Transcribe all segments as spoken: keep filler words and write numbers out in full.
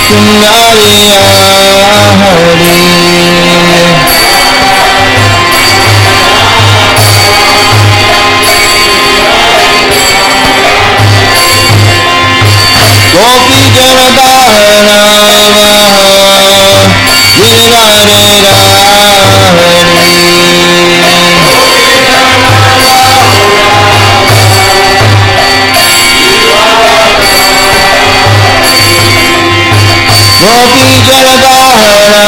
Kundalia Hari. Gopi Janadara Girirara Gopi Janadara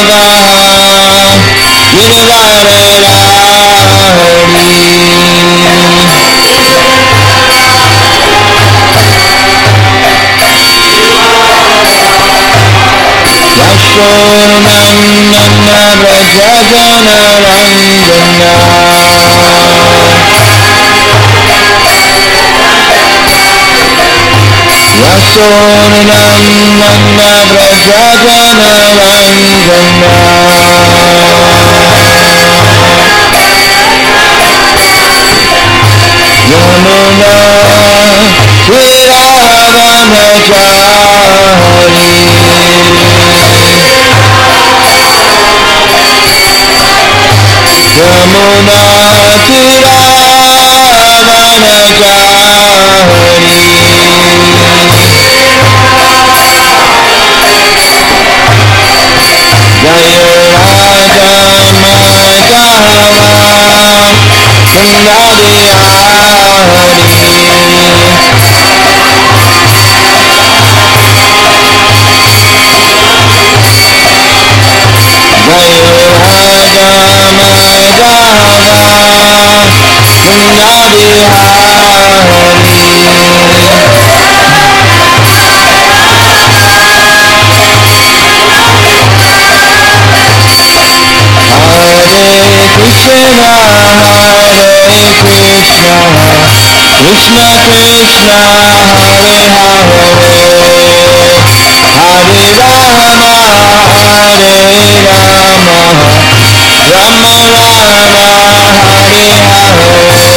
Yashodananda Vrajajana Ranjana Yashodananda Vrajajana Ranjana Yamuna Viravanachari Yamuna Viravanachari Jaya Raja Madhava Kundalia Hari Jaya Raja Madhava Kundalia Hari Krishna, Hare Krishna, Krishna Krishna, Hare Hare, Hare Rama, Hare Rama, Rama Rama, Hare Hare.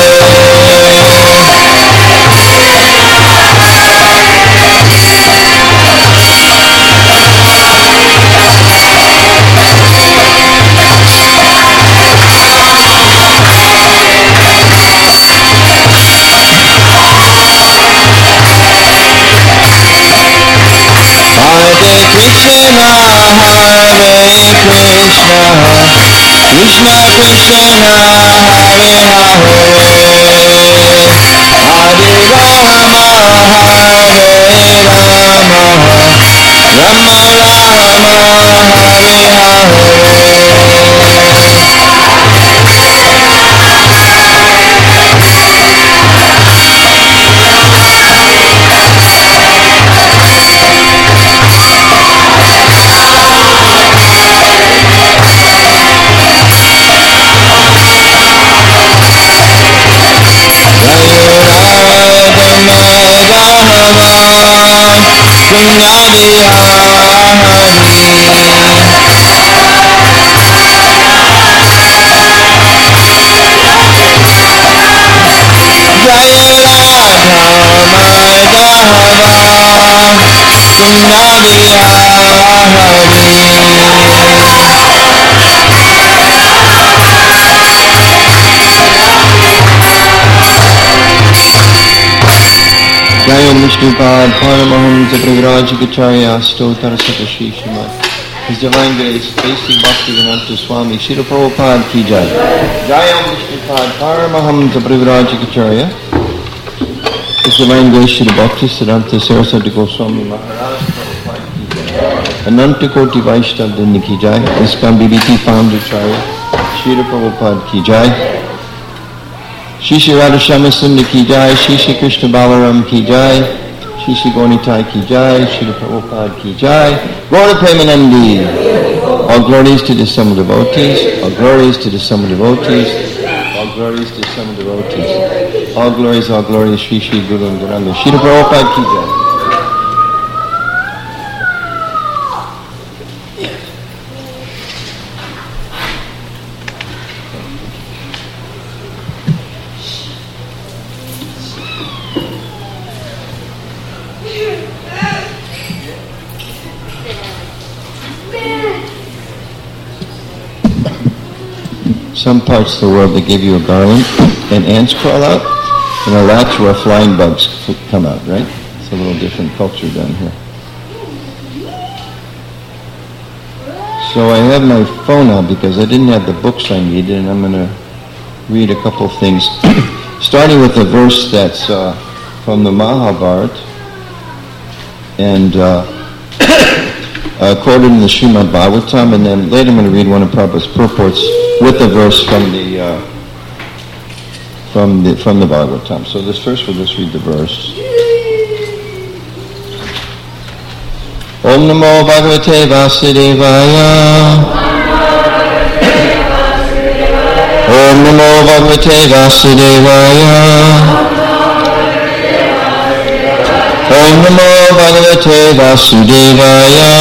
Krishna, Hare Krishna, Krishna Krishna, Hare Hare, Hare Rama, Hare Rama, Rama Rama, Hare Hare. Kundalia Jaya Radha Madhava Kundalia Jaya Vishnupad Paramahamsa Pravrajikacharya Stotar Sakashishima. His Divine Grace, Basic Bhaktivedanta Swami, Srila Prabhupada Ki Jai. Jaya Vishnupad Paramahamsa Pravrajikacharya. His Divine Grace, Srila Bhaktisiddhanta Saraswati Goswami Maharaj Prabhupada Ki Jai. Ananta Koti Vaishnav Dinni Ki Jai. ISKCON B B T Founder Charya, Srila Prabhupada Ki Jai. Shri Shri Radha Shama Sundar Ki Jai, Shri Shri Krishna Balaram Ki Jai, Shri Shri Gaunitai Ki Jai, Shri Prabhupada Ki Jai, Gaura Premanandi. All glories to the sum devotees, all glories to the sum devotees, all glories to the sum devotees, all glories, all glories, Shri Shri Guru and Guranga, Shri Prabhupada Ki Jai. some parts of the world they give you a garland and ants crawl out, and Alachua flying bugs come out, right? It's a little different culture down here. So I have my phone out because I didn't have the books I needed, and I'm going to read a couple of things. Starting with a verse that's uh, from the Mahabharata, and uh, uh, quoted in the Srimad Bhagavatam, and then later I'm going to read one of Prabhupada's purports with a verse from the uh, from the from the Bhagavatam. So this first we'll just read the verse. Om Namo Bhagavate Vasudevaya. Om Namo Bhagavate Vasudevaya. Om Namo Bhagavate Vasudevaya.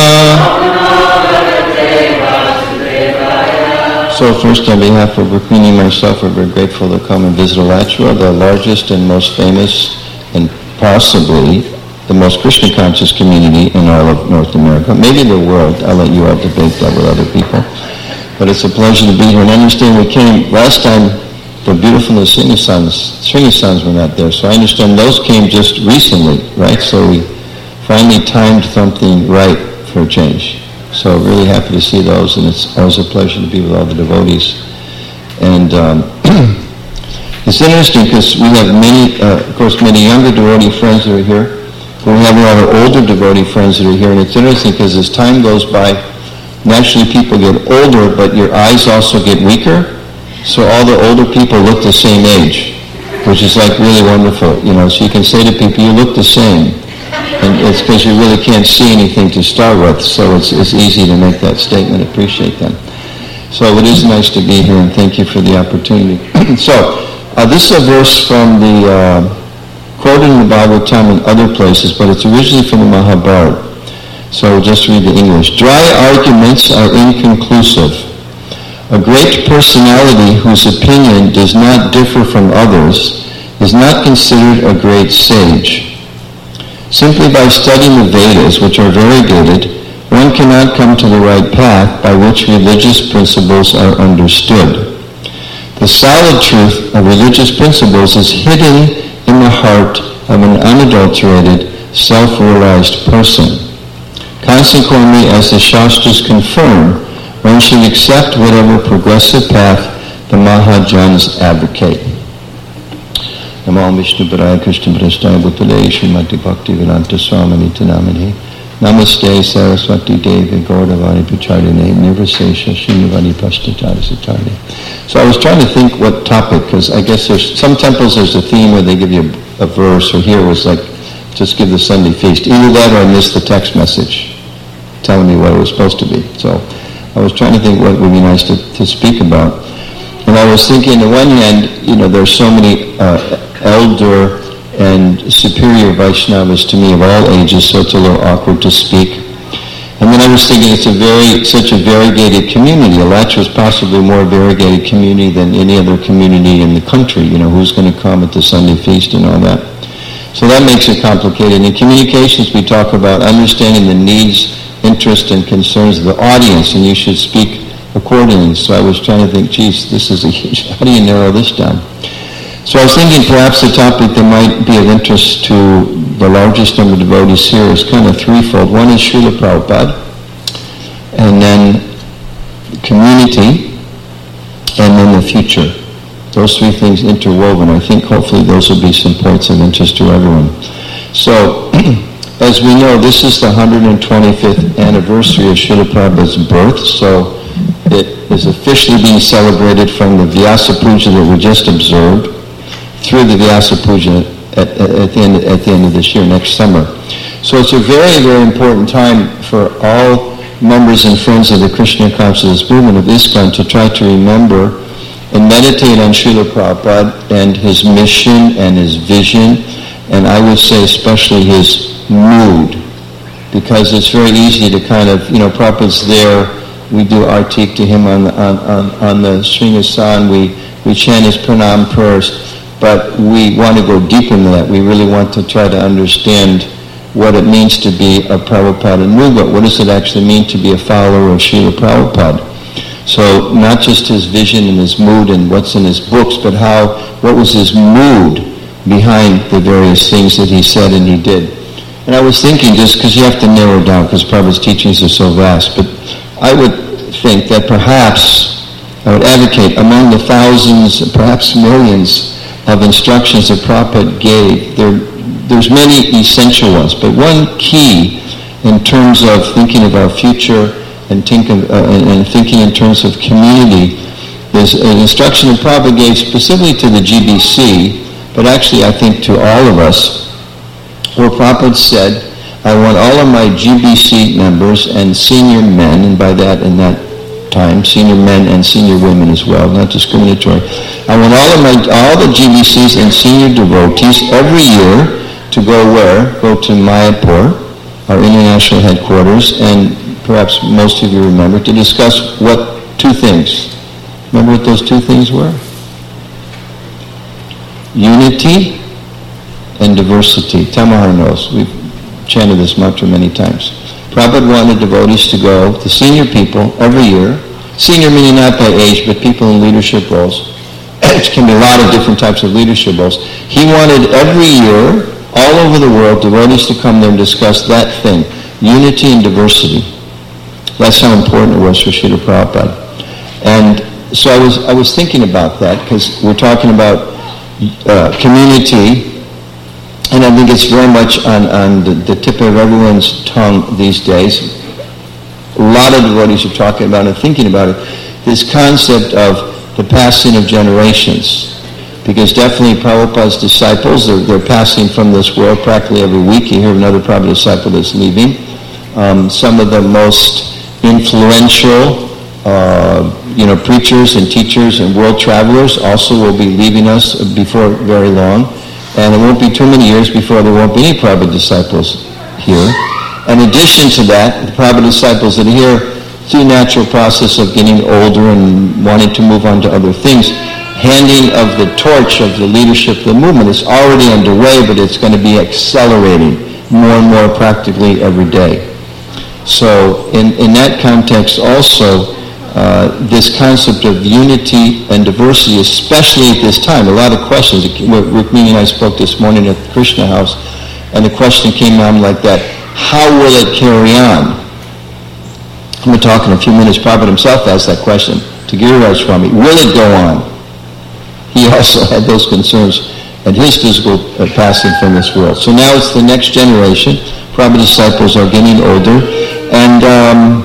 So first, on behalf of Rukmini and myself, we're very grateful to come and visit Alachua, the largest and most famous and possibly the most Krishna conscious community in all of North America, maybe the world. I'll let you all debate that with other people. But it's a pleasure to be here. And understand we came, last time the beautiful Sringasans, Sringasans were not there, so I understand those came just recently, right? So we finally timed something right for a change. So really happy to see those, and it's always a pleasure to be with all the devotees. And um, it's interesting because we have many, uh, of course, many younger devotee friends that are here. We have a lot of older devotee friends that are here, and it's interesting because as time goes by, naturally people get older, but your eyes also get weaker. So all the older people look the same age, which is like really wonderful, you know. So you can say to people, you look the same. And it's because you really can't see anything to start with, so it's, it's easy to make that statement, appreciate them. So it is nice to be here, and thank you for the opportunity. So, uh, this is a verse from the... Uh, quoted in the Bhagavatam and other places, but it's originally from the Mahabharata. So I'll just read the English. Dry arguments are inconclusive. A great personality whose opinion does not differ from others is not considered a great sage. Simply by studying the Vedas, which are variegated, one cannot come to the right path by which religious principles are understood. The solid truth of religious principles is hidden in the heart of an unadulterated, self-realized person. Consequently, as the Shastras confirm, one should accept whatever progressive path the Mahajans advocate. Namo Vishnu Padaya Krishna Prasthaya Bhutale Srimati Bhakti Vedanta Swami Nitanamani Namaste Saraswati Devi Gaudavani Pacharine Nirvasesha Srinivani Pashtatari Satari. So I was trying to think what topic, because I guess there's some temples there's a theme where they give you a, a verse, or here was like, just give the Sunday feast. Either that or I missed the text message telling me what it was supposed to be. So I was trying to think what would be nice to, to speak about. And I was thinking, on one hand, you know, there's so many uh, elder and superior Vaishnavas to me of all ages, so it's a little awkward to speak. And then I was thinking it's a very, such a variegated community. Alachua is possibly a more variegated community than any other community in the country. You know, who's going to come at the Sunday feast and all that. So that makes it complicated. In communications, we talk about understanding the needs, interests, and concerns of the audience, and you should speak accordingly. So I was trying to think, geez, this is a huge, how do you narrow this down? So I was thinking perhaps the topic that might be of interest to the largest number of devotees here is kind of threefold. One is Srila Prabhupada, and then community, and then the future. Those three things interwoven. I think hopefully those will be some points of interest to everyone. So, as we know, this is the one hundred twenty-fifth anniversary of Srila Prabhupada's birth, so it is officially being celebrated from the Vyasa Puja that we just observed through the Vyasa Puja at, at, at, the end, at the end of this year, next summer. So it's a very, very important time for all members and friends of the Krishna consciousness movement of ISKCON to try to remember and meditate on Srila Prabhupada and his mission and his vision, and I would say especially his mood, because it's very easy to kind of, you know, Prabhupada's there, we do artik to him on the, on, on, on the Sringasan, we, we chant his pranam prayers, but we want to go deeper into that. We really want to try to understand what it means to be a Prabhupada Nuga. What does it actually mean to be a follower of Srila Prabhupada? So not just his vision and his mood and what's in his books, but how, what was his mood behind the various things that he said and he did. And I was thinking, just because you have to narrow down, because Prabhupada's teachings are so vast, but I would think that perhaps I would advocate among the thousands, perhaps millions of instructions that Prabhupada gave, there, there's many essential ones, but one key in terms of thinking of our future and, think of, uh, and thinking in terms of community, there's an instruction that Prabhupada gave specifically to the G B C, but actually I think to all of us, where Prabhupada said, I want all of my G B C members and senior men, and by that in that time, senior men and senior women as well, not discriminatory. I want all of my, all the G B Cs and senior devotees every year to go where? Go to Mayapur, our international headquarters, and perhaps most of you remember, to discuss what two things. Remember what those two things were? Unity and diversity. Tamahar knows. We've chanted this mantra many times. Prabhupada wanted devotees to go, the senior people, every year. Senior meaning not by age, but people in leadership roles. It can be a lot of different types of leadership roles. He wanted every year, all over the world, devotees to come there and discuss that thing, unity and diversity. That's how important it was for Srila Prabhupada. And so I was I was thinking about that, because we're talking about uh, community, and I think it's very much on, on the, the tip of everyone's tongue these days. A lot of devotees are talking about and thinking about it, this concept of the passing of generations. Because definitely Prabhupada's disciples, they're, they're passing from this world practically every week. You hear another Prabhupada disciple that's leaving. Um, some of the most influential uh, you know, preachers and teachers and world travelers also will be leaving us before very long. And it won't be too many years before there won't be any Prabhupada disciples here. In addition to that, the Prabhupada disciples that are here, through natural process of getting older and wanting to move on to other things, handing of the torch of the leadership of the movement is already underway, but it's going to be accelerating more and more practically every day. So in, in that context also, uh, this concept of unity and diversity, especially at this time, a lot of questions. Rukmini and I spoke this morning at the Krishna House, and the question came on like that, how will it carry on? I'm going to talk in a few minutes. Prabhupada himself asked that question to Giriraj Swami. Will it go on? He also had those concerns at his physical uh, passing from this world. So now it's the next generation. Prabhupada disciples are getting older, and um,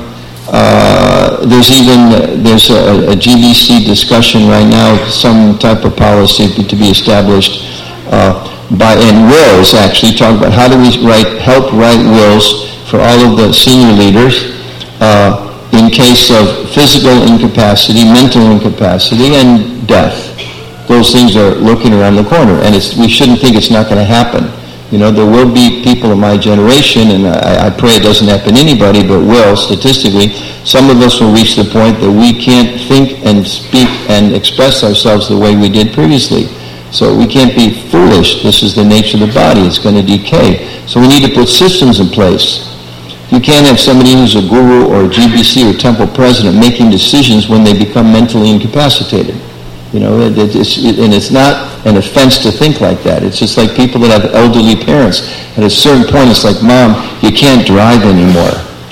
uh, there's even uh, there's a, a G B C discussion right now, some type of policy to be established uh, by and wills actually talk about how do we write help write wills for all of the senior leaders uh, in case of physical incapacity, mental incapacity, and death. Those things are looking around the corner, and it's, we shouldn't think it's not going to happen. You know, there will be people in my generation, and I, I pray it doesn't happen to anybody, but will, statistically. Some of us will reach the point that we can't think and speak and express ourselves the way we did previously. So we can't be foolish. This is the nature of the body. It's going to decay. So we need to put systems in place. You can't have somebody who's a guru or a G B C or temple president making decisions when they become mentally incapacitated. You know, it, it's, it, and it's not an offense to think like that. It's just like people that have elderly parents. At a certain point, it's like, Mom, you can't drive anymore.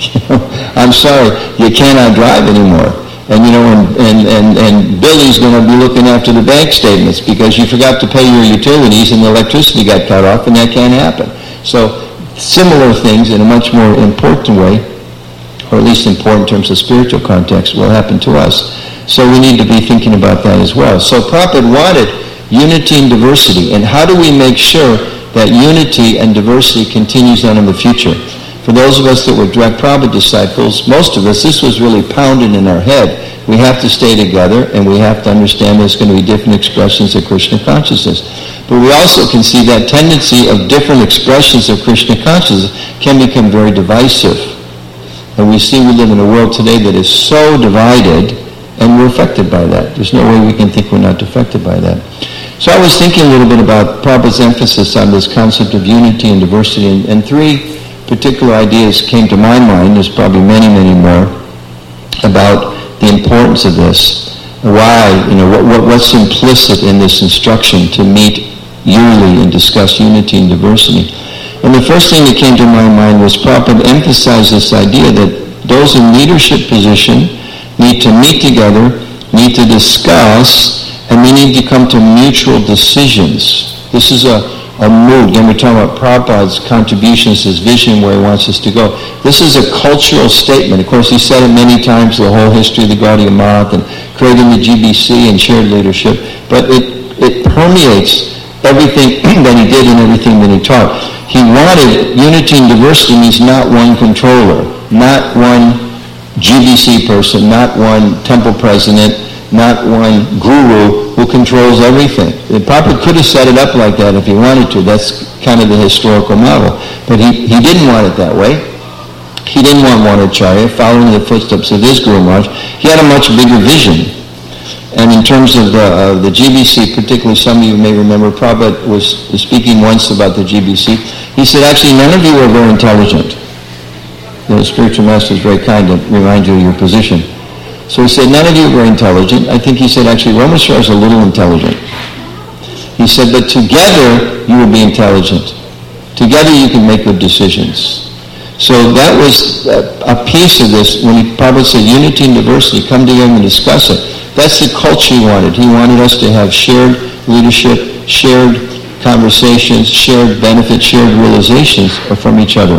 I'm sorry, you cannot drive anymore. And, you know, and, and, and, and Billy's going to be looking after the bank statements because you forgot to pay your utilities and the electricity got cut off, and that can't happen. So similar things in a much more important way, or at least important in terms of spiritual context, will happen to us. So we need to be thinking about that as well. So Prabhupada wanted unity and diversity. And how do we make sure that unity and diversity continues on in the future? For those of us that were direct Prabhupada disciples, most of us, this was really pounded in our head. We have to stay together, and we have to understand there's going to be different expressions of Krishna consciousness. But we also can see that tendency of different expressions of Krishna consciousness can become very divisive. And we see we live in a world today that is so divided, and we're affected by that. There's no way we can think we're not affected by that. So I was thinking a little bit about Prabhupada's emphasis on this concept of unity and diversity, and, and three particular ideas came to my mind. There's probably many, many more, about the importance importance of this. Why, you know, what, what, what's implicit in this instruction to meet yearly and discuss unity and diversity. And the first thing that came to my mind was Prabhupada emphasized this idea that those in leadership position need to meet together, need to discuss, and we need to come to mutual decisions. This is a, a mood. Again, we're talking about Prabhupada's contributions, his vision, where he wants us to go. This is a cultural statement. Of course, he said it many times, the whole history of the Gaudiya Math and creating the G B C and shared leadership, but it, it permeates everything that he did and everything that he taught. He wanted unity and diversity means not one controller, not one G B C person, not one temple president, not one guru who controls everything. The Prabhupada could have set it up like that if he wanted to. That's kind of the historical model. But he, he didn't want it that way. He didn't want one acharya, following the footsteps of his Guru Maharaj. He had a much bigger vision. And in terms of the, uh, the G B C, particularly some of you may remember, Prabhupada was speaking once about the G B C. He said, actually, none of you are very intelligent. The spiritual master is very kind to remind you of your position. So he said, none of you are very intelligent. I think he said, actually, Rameshwar is a little intelligent. He said, but together you will be intelligent. Together you can make good decisions. So that was a piece of this when he probably said unity and diversity, come together and discuss it. That's the culture he wanted. He wanted us to have shared leadership, shared conversations, shared benefits, shared realizations from each other.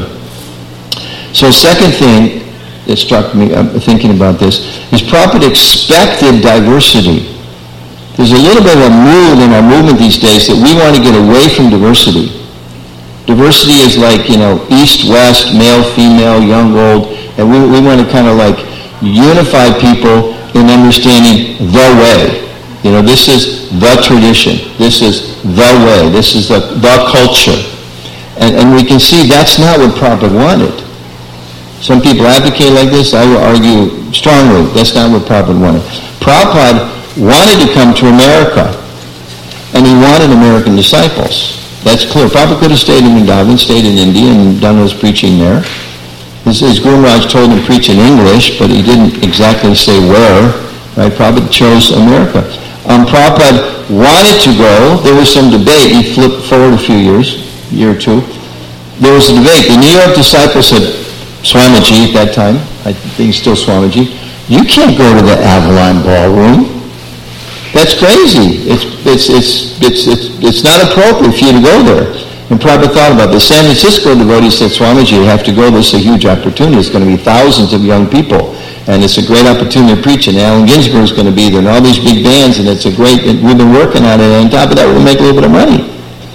So second thing that struck me, I'm thinking about this, is Prabhupada expected diversity. There's a little bit of a mood in our movement these days that we want to get away from diversity. Diversity is like, you know, east, west, male, female, young, old, and we, we want to kind of like unify people in understanding the way. You know, this is the tradition. This is the way. This is the, the culture. And, and we can see that's not what Prabhupada wanted. Some people advocate like this. I will argue strongly that's not what Prabhupada wanted. Prabhupada wanted to come to America, and he wanted American disciples. That's clear. Prabhupada could have stayed in Vrindavan, stayed in India, and done his preaching there. His, his Guru Maharaj told him to preach in English, but he didn't exactly say where. Right? Prabhupada chose America. Um, Prabhupada wanted to go. There was some debate. He flipped forward a few years, a year or two. There was a debate. The New York disciples said, Swamiji at that time, I think still Swamiji, you can't go to the Avalon Ballroom. That's crazy. It's it's it's it's it's, it's not appropriate for you to go there. And Prabhupada thought about this. San Francisco devotee said, Swamiji, you have to go. This is a huge opportunity. It's going to be thousands of young people. And it's a great opportunity to preach. And Allen Ginsberg is going to be there. And all these big bands. And it's a great, and we've been working on it. And on top of that, we'll make a little bit of money.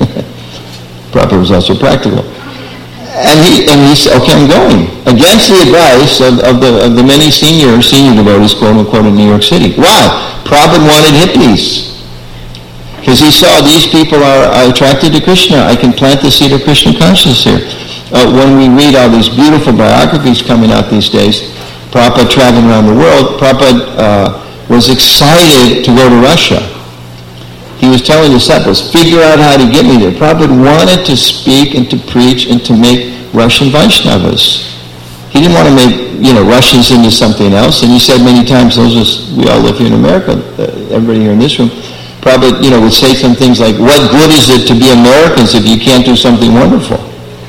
Prabhupada was also practical. And he and he said, okay, I'm going. Against the advice of, of the of the many senior senior devotees, quote unquote, in New York City. Why? Prabhupada wanted hippies. Because he saw these people are, are attracted to Krishna. I can plant the seed of Krishna consciousness here. Uh, when we read all these beautiful biographies coming out these days, Prabhupada traveling around the world, Prabhupada uh, was excited to go to Russia. He was telling disciples, figure out how to get me there. Prabhupada wanted to speak and to preach and to make Russian Vaishnavas. He didn't want to make, you know, Russians into something else. And he said many times, those of us, we all live here in America, uh, everybody here in this room, Prabhupada, you know, would say some things like, what good is it to be Americans if you can't do something wonderful?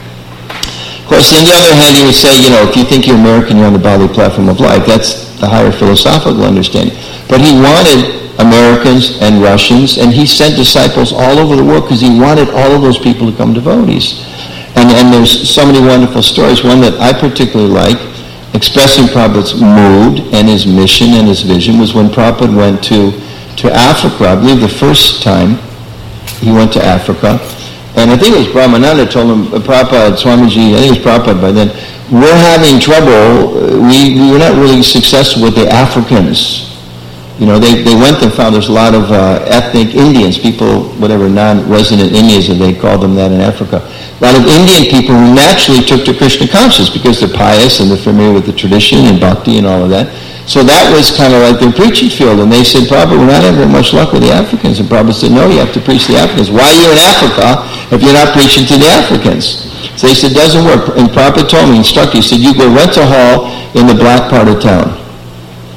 Of course, on the other hand, he would say, you know, if you think you're American, you're on the Bali platform of life. That's the higher philosophical understanding. But he wanted Americans and Russians, and he sent disciples all over the world because he wanted all of those people to become devotees. And, and there's so many wonderful stories. One that I particularly like, expressing Prabhupada's mood and his mission and his vision, was when Prabhupada went to, to Africa. I believe the first time he went to Africa. And I think it was Brahmananda told him, Prabhupada, Swamiji, I think it was Prabhupada by then, we're having trouble. We, we were not really successful with the Africans. You know, they, they went and found there's a lot of uh, ethnic Indians, people, whatever, non-resident Indians, and they call them that in Africa. A lot of Indian people who naturally took to Krishna consciousness because they're pious and they're familiar with the tradition and bhakti and all of that. So that was kind of like their preaching field. And they said, Prabhupada, we're not having very much luck with the Africans. And Prabhupada said, no, you have to preach to the Africans. Why are you in Africa if you're not preaching to the Africans? So they said, it doesn't work. And Prabhupada told me, instructed, he said, you go rent a hall in the black part of town.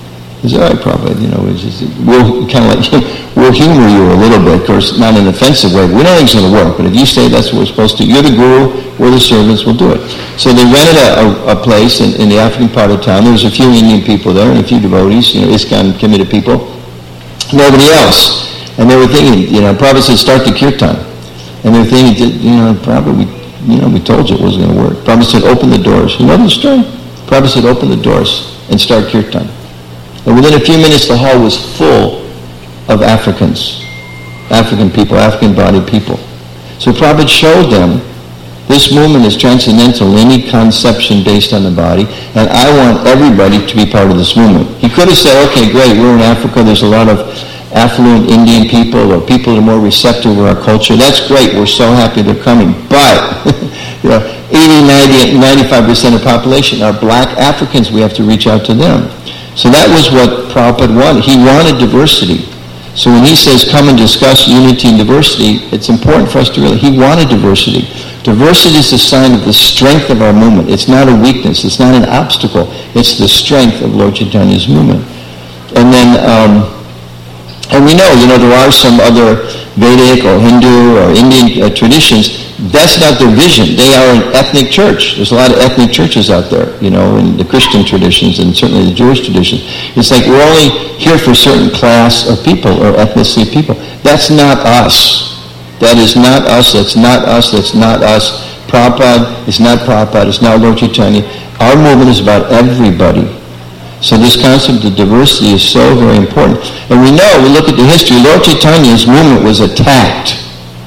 He said, all right, Prabhupada, you know, it's just, we'll kind of like, we'll humor you a little bit, of course, not in an offensive way. We don't think it's going to work, but if you say that's what we're supposed to, you're the guru, we're the servants, we'll do it. So they rented a, a, a place in, in the African part of town. There was a few Indian people there and a few devotees, you know, ISKCON committed people. Nobody else. And they were thinking, you know, Prabhupada said, start the kirtan. And they were thinking, you know, Prabhupada, we, you know, we told you it wasn't going to work. Prabhupada said, open the doors. You know the story? Prabhupada said, open the doors and start kirtan. And within a few minutes, the hall was full of Africans, African people, African-bodied people. So Prabhupada showed them this movement is transcendental, any conception based on the body, and I want everybody to be part of this movement. He could have said, okay, great, we're in Africa, there's a lot of affluent Indian people or people that are more receptive to our culture. That's great, we're so happy they're coming. But, you know, eighty, ninety, ninety-five percent of the population are black Africans. We have to reach out to them. So that was what Prabhupada wanted. He wanted diversity. So when he says, come and discuss unity and diversity, it's important for us to realize he wanted diversity. Diversity is a sign of the strength of our movement. It's not a weakness. It's not an obstacle. It's the strength of Lord Chaitanya's movement. And then, um, and we know, you know, there are some other Vedic or Hindu or Indian uh, traditions. That's not their vision. They are an ethnic church. There's a lot of ethnic churches out there, you know, in the Christian traditions and certainly the Jewish traditions. It's like we're only here for a certain class of people or ethnicity of people. That's not us. That is not us. That's not us. That's not us. Prabhupada is not Prabhupada. It's not Lord Chaitanya. Our movement is about everybody. So this concept of diversity is so very important. And we know, we look at the history, Lord Chaitanya's movement was attacked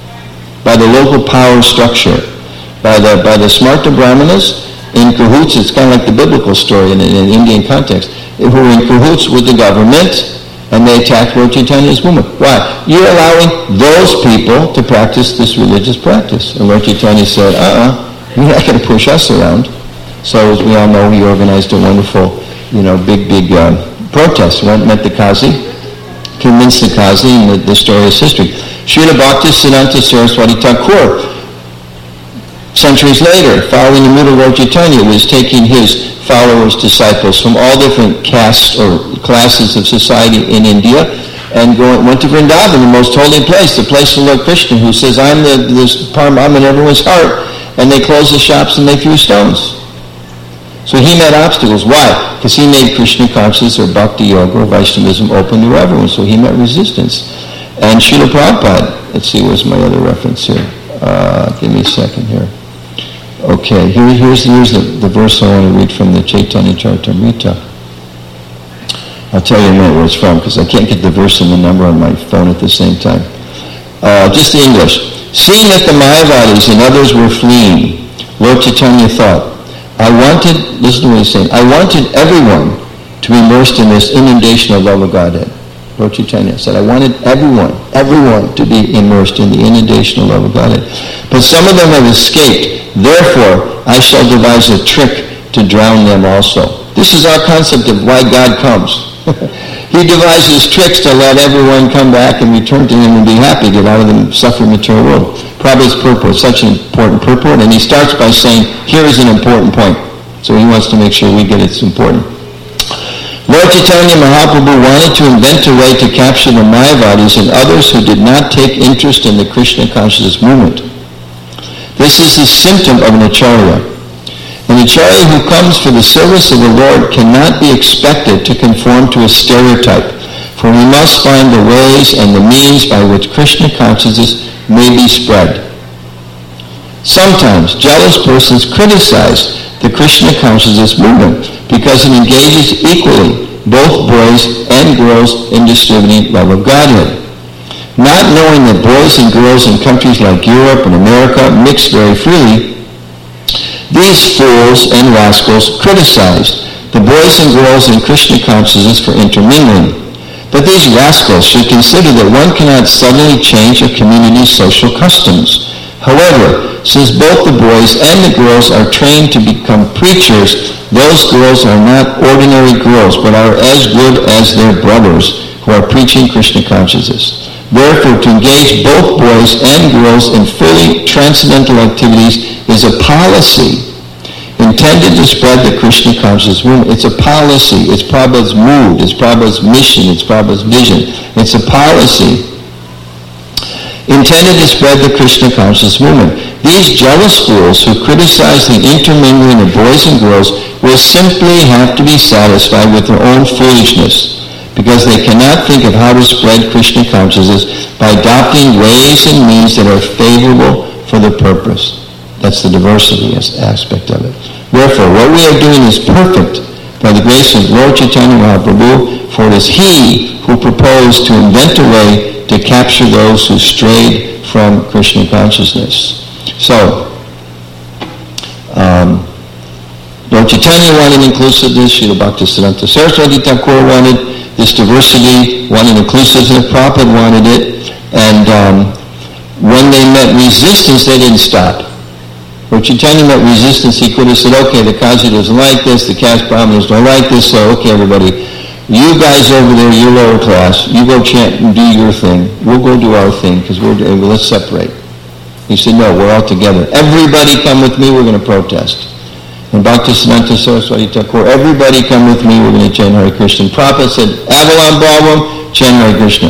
by the local power structure, by the by the Smarta Brahmanas in cahoots. It's kind of like the biblical story in, in an Indian context, who were in cahoots with the government, and they attacked Lord Chaitanya's movement. Why? You're allowing those people to practice this religious practice. And Lord Chaitanya said, uh-uh, you're not going to push us around. So as we all know, he organized a wonderful, you know, big, big uh, protest. Went, met the Qazi, convinced the Qazi, and the, the story is history. Srila Bhaktisiddhanta Saraswati Thakur, centuries later, following the middle Lord Chaitanya, was taking his followers, disciples from all different castes or classes of society in India, and going, went to Vrindavan, the most holy place, the place of Lord Krishna, who says, I'm the this Param in everyone's heart, and they closed the shops and they threw stones. So he met obstacles. Why? Because he made Krishna consciousness or Bhakti Yoga or Vaishnavism open to everyone, so he met resistance. And Srila Prabhupada, let's see, where's my other reference here? Uh, give me a second here. Okay, here, here's, here's the, the verse I want to read from the Chaitanya Charitamrita. I'll tell you in a minute where it's from, because I can't get the verse and the number on my phone at the same time. Uh, just the English. Seeing that the Mayavadis and others were fleeing, Lord Chaitanya thought, I wanted, listen to what he's saying, I wanted everyone to be immersed in this inundation of love of Godhead. Lord Chaitanya said, I wanted everyone, everyone to be immersed in the inundation of love of Godhead. But some of them have escaped. Therefore, I shall devise a trick to drown them also. This is our concept of why God comes. He devises tricks to let everyone come back and return to him and be happy, get out of the suffering material world. Prabhupada's purport, such an important purport, and he starts by saying, here is an important point. So he wants to make sure we get it's important. Lord Chaitanya Mahaprabhu wanted to invent a way to capture the Mayavadis and others who did not take interest in the Krishna consciousness movement. This is a symptom of an acharya. An acharya who comes for the service of the Lord cannot be expected to conform to a stereotype, for he must find the ways and the means by which Krishna consciousness may be spread. Sometimes jealous persons criticize the Krishna consciousness movement because it engages equally both boys and girls in distributing love of Godhead. Not knowing that boys and girls in countries like Europe and America mix very freely, these fools and rascals criticized the boys and girls in Krishna consciousness for intermingling. But these rascals should consider that one cannot suddenly change a community's social customs. However, since both the boys and the girls are trained to become preachers, those girls are not ordinary girls, but are as good as their brothers who are preaching Krishna consciousness. Therefore, to engage both boys and girls in fully transcendental activities is a policy in intended to spread the Krishna consciousness movement. It's a policy. It's Prabhupada's mood. It's Prabhupada's mission. It's Prabhupada's vision. It's a policy intended to spread the Krishna consciousness movement. These jealous fools who criticize the intermingling of boys and girls will simply have to be satisfied with their own foolishness, because they cannot think of how to spread Krishna consciousness by adopting ways and means that are favorable for the purpose. That's the diversity aspect of it. Therefore, what we are doing is perfect by the grace of Lord Chaitanya Mahaprabhu, for it is He who proposed to invent a way to capture those who strayed from Krishna consciousness. So, um, Lord Chaitanya wanted inclusiveness, Srila Bhaktisiddhanta Saraswati Thakur wanted this diversity, wanted inclusiveness, Prabhupada wanted it, and um, when they met resistance, they didn't stop. Lord Chaitanya met resistance, he could have said, okay, the Kazi doesn't like this, the caste Brahmanas don't like this, so okay, everybody, you guys over there, you're lower class, you go chant and do your thing. We'll go do our thing, because we're, let's separate. He said, no, we're all together. Everybody come with me, we're going to protest. And Bhaktisiddhanta Saraswati Thakur, everybody come with me, we're going to chant Hare Krishna. Prabhupada said, Avalon Ballroom, chant Hare Krishna.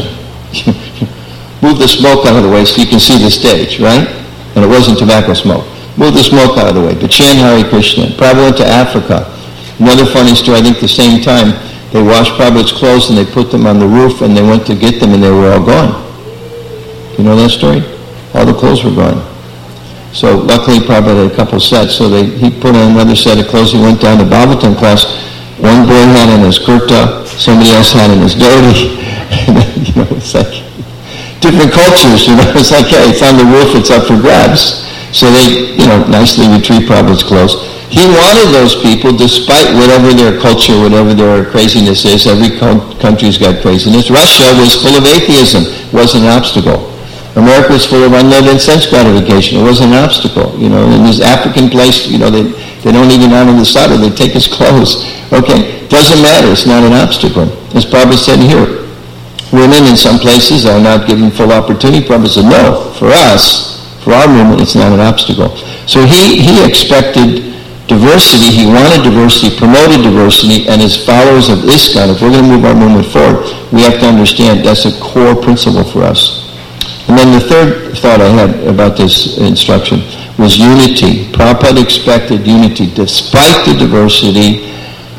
Move the smoke out of the way so you can see the stage, right? And it wasn't tobacco smoke. Move the smoke out of the way, but chant Hare Krishna. Prabhupada went to Africa. Another funny story, I think the same time, they washed Prabhupada's clothes and they put them on the roof and they went to get them and they were all gone. You know that story? All the clothes were gone. So luckily Prabhupada had a couple sets, so they, he put on another set of clothes. He went down to Bhagavatam class. One boy had on his kurta, somebody else had on his dhoti. You know, it's like different cultures, you know. It's like, hey, it's on the roof, it's up for grabs. So they, you know, nicely retrieved Prabhupada's clothes. He wanted those people, despite whatever their culture, whatever their craziness is. Every country's got craziness. Russia was full of atheism. It wasn't an obstacle. America was full of unlimited sense gratification. It wasn't an obstacle. You know, in this African place, you know, they, they don't even honor the sadhu. They take his clothes. Okay, doesn't matter. It's not an obstacle. As Prabhupada said here, women in some places are not given full opportunity. Prabhupada said, no, for us, for our movement, it's not an obstacle. So he, he expected diversity, he wanted diversity, promoted diversity, and as followers of ISKCON, if we're going to move our movement forward, we have to understand that's a core principle for us. And then the third thought I had about this instruction was unity. Prabhupada expected unity. Despite the diversity,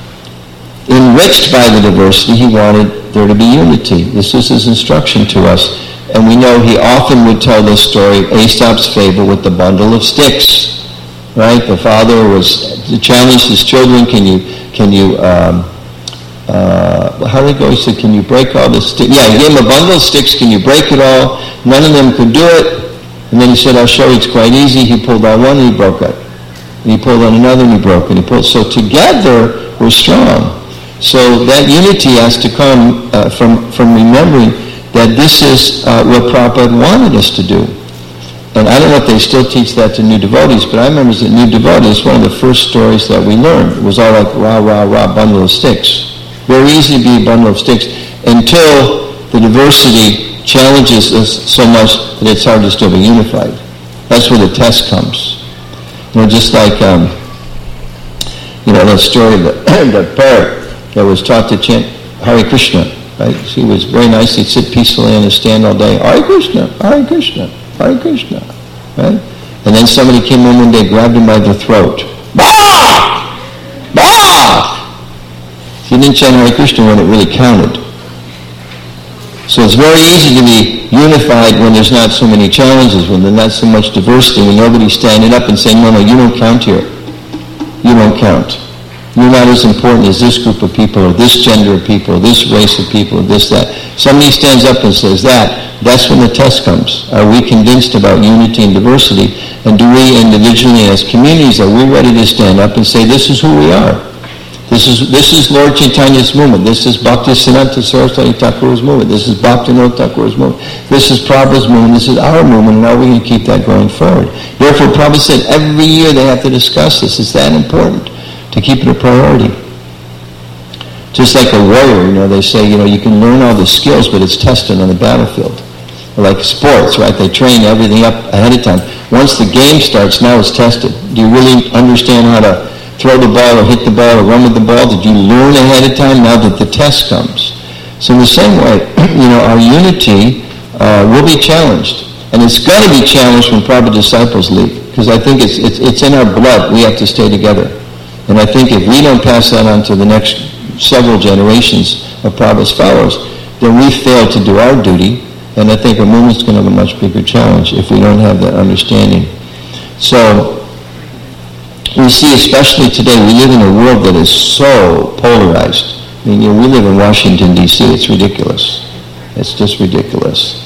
enriched by the diversity, he wanted there to be unity. This is his instruction to us. And we know he often would tell this story, Aesop's fable with the bundle of sticks. Right? The father was challenged his children, can you, can you, um, uh, how did it go? He said, can you break all the sticks? Yeah, he gave him a bundle of sticks, can you break it all? None of them could do it. And then he said, I'll show you, it's quite easy. He pulled on one and he broke it. And he pulled on another and he broke it. He pulled. So together, we're strong. So that unity has to come uh, from, from remembering that this is uh, what Prabhupada wanted us to do. And I don't know if they still teach that to new devotees, but I remember as a new devotee, it's one of the first stories that we learned. It was all like, rah, rah, rah, bundle of sticks. Very easy to be a bundle of sticks until the diversity challenges us so much that it's hard to still be unified. That's where the test comes. You know, just like, um, you know, that story of the, the parrot that was taught to chant Hare Krishna, right? She was very nice. He'd sit peacefully on his stand all day, Hare Krishna, Hare Krishna, Hare Krishna, right? And then somebody came in one day, grabbed him by the throat. Bah! Bah! He didn't chant Hare Krishna when it really counted. So it's very easy to be unified when there's not so many challenges, when there's not so much diversity, when nobody's standing up and saying, no, no, you don't count here. You don't count. You're not as important as this group of people, or this gender of people, or this race of people, or this, that. Somebody stands up and says that. That's when the test comes. Are we convinced about unity and diversity? And do we individually as communities, are we ready to stand up and say, this is who we are? This is this is Lord Chaitanya's movement. This is Bhaktisiddhanta Saraswati Thakur's movement. This is Bhaktivinoda Thakur's movement. This is Prabhupada's movement. This is our movement. And are we going to keep that going forward? Therefore, Prabhupada said every year they have to discuss this. It's that important to keep it a priority. Just like a warrior, you know, they say, you know, you can learn all the skills, but it's tested on the battlefield. Or like sports, right? They train everything up ahead of time. Once the game starts, now it's tested. Do you really understand how to throw the ball or hit the ball or run with the ball? Did you learn ahead of time now that the test comes? So in the same way, you know, our unity uh, will be challenged. And it's got to be challenged when Prabhupada disciples leave. Because I think it's, it's it's in our blood. We have to stay together. And I think if we don't pass that on to the next several generations of Prabhupada's followers, then we fail to do our duty. And I think our movement's going to have a much bigger challenge if we don't have that understanding. So we see, especially today, we live in a world that is so polarized. I mean, you know, we live in Washington, D C It's ridiculous. It's just ridiculous.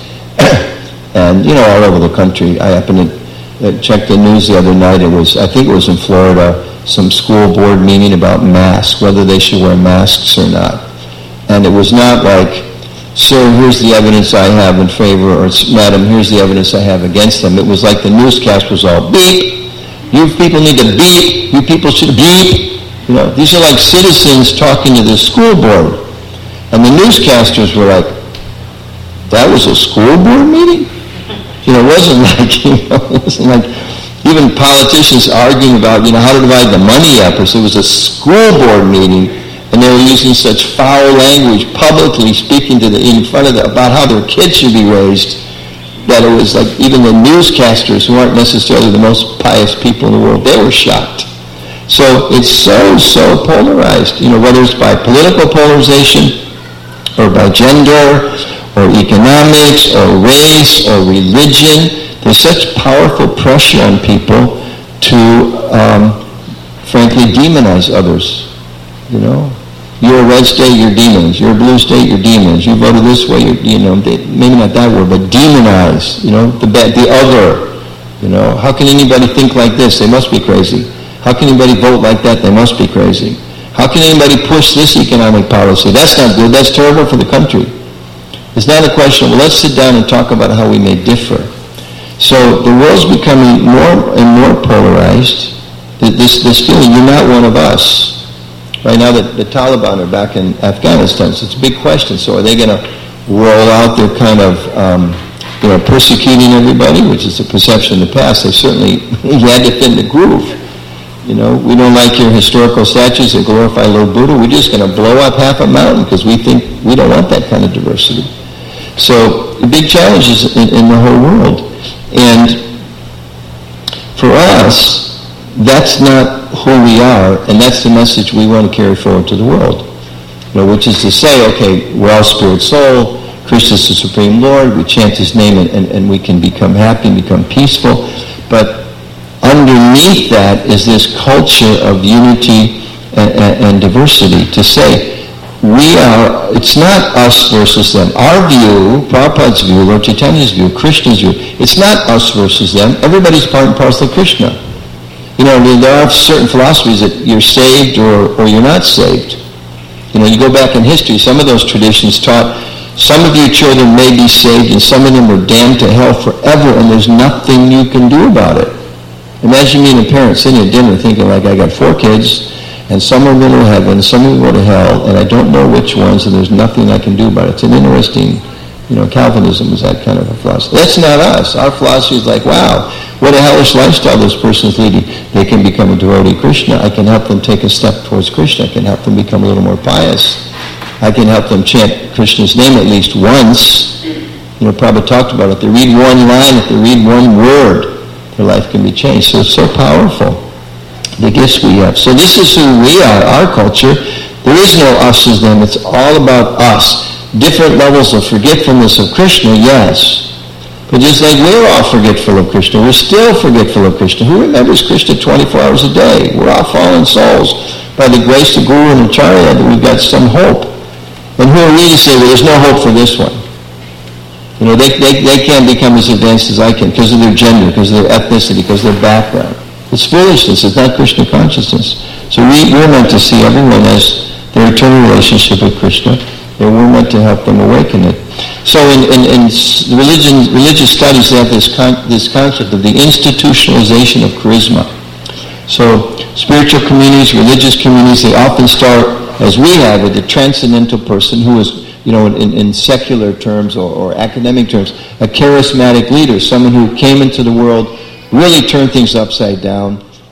And, you know, all over the country. I happened to uh, check the news the other night. It was, I think it was in Florida, some school board meeting about masks, whether they should wear masks or not. And it was not like, sir, here's the evidence I have in favor, or madam, here's the evidence I have against them. It was like the newscast was all, beep, you people need to beep, you people should beep. You know, these are like citizens talking to the school board. And the newscasters were like, that was a school board meeting? You know, it wasn't like, you know, it wasn't like even politicians arguing about, you know, how to divide the money up. It was a school board meeting, and they were using such foul language publicly, speaking to the in front of the, about how their kids should be raised, that it was like even the newscasters, who aren't necessarily the most pious people in the world, they were shocked. So it's so, so polarized, you know, whether it's by political polarization or by gender or economics or race or religion. There's such powerful pressure on people to, um, frankly, demonize others, you know. You're a red state, you're demons. You're a blue state, you're demons. You voted this way, you're, you know, they, maybe not that word, but demonize, you know, the the other. You know, how can anybody think like this? They must be crazy. How can anybody vote like that? They must be crazy. How can anybody push this economic policy? That's not good. That's terrible for the country. It's not a question, well, let's sit down and talk about how we may differ. So the world's becoming more and more polarized. This, this feeling, you're not one of us. Right now the, the Taliban are back in Afghanistan, so it's a big question. So are they going to roll out their kind of, um, you know, persecuting everybody, which is a perception in the past? They certainly, you had to fit in the groove. You know, we don't like your historical statues that glorify Lord Buddha. We're just going to blow up half a mountain because we think we don't want that kind of diversity. So the big challenges in, in the whole world. And for us, that's not who we are, and that's the message we want to carry forward to the world. You know, which is to say, okay, we're all spirit soul, Krishna is the Supreme Lord, we chant his name and, and, and we can become happy and become peaceful. But underneath that is this culture of unity and, and, and diversity, to say, we are, it's not us versus them. Our view, Prabhupada's view, Lord Chaitanya's view, Krishna's view, it's not us versus them. Everybody's part and parcel of Krishna. You know, there are certain philosophies that you're saved or, or you're not saved. You know, you go back in history, some of those traditions taught some of your children may be saved and some of them are damned to hell forever and there's nothing you can do about it. Imagine being a parent sitting at dinner thinking like, I got four kids, and some are going to heaven, some will go to hell, and I don't know which ones, and there's nothing I can do about it. It's an interesting, you know, Calvinism is that kind of a philosophy. That's not us. Our philosophy is like, wow, what a hellish lifestyle this person's leading. They can become a devotee of Krishna. I can help them take a step towards Krishna. I can help them become a little more pious. I can help them chant Krishna's name at least once. You know, Prabhupada talked about it. If they read one line, if they read one word, their life can be changed. So it's so powerful, the gifts we have. So this is who we are, our culture. There is no us as them. It's all about us. Different levels of forgetfulness of Krishna, yes. But just like we're all forgetful of Krishna, we're still forgetful of Krishna. Who remembers Krishna twenty-four hours a day? We're all fallen souls. By the grace of Guru and Acharya, that we've got some hope. And who are we to say, well, there's no hope for this one? You know, they, they, they can't become as advanced as I can because of their gender, because of their ethnicity, because of their background. It's foolishness. It's not Krishna consciousness. So we, we're meant to see everyone as their eternal relationship with Krishna, and we're meant to help them awaken it. So in, in, in religion, religious studies, they have this, con- this concept of the institutionalization of charisma. So spiritual communities, religious communities, they often start, as we have, with the transcendental person who is, you know, in, in secular terms or, or academic terms, a charismatic leader, someone who came into the world, really turned things upside down,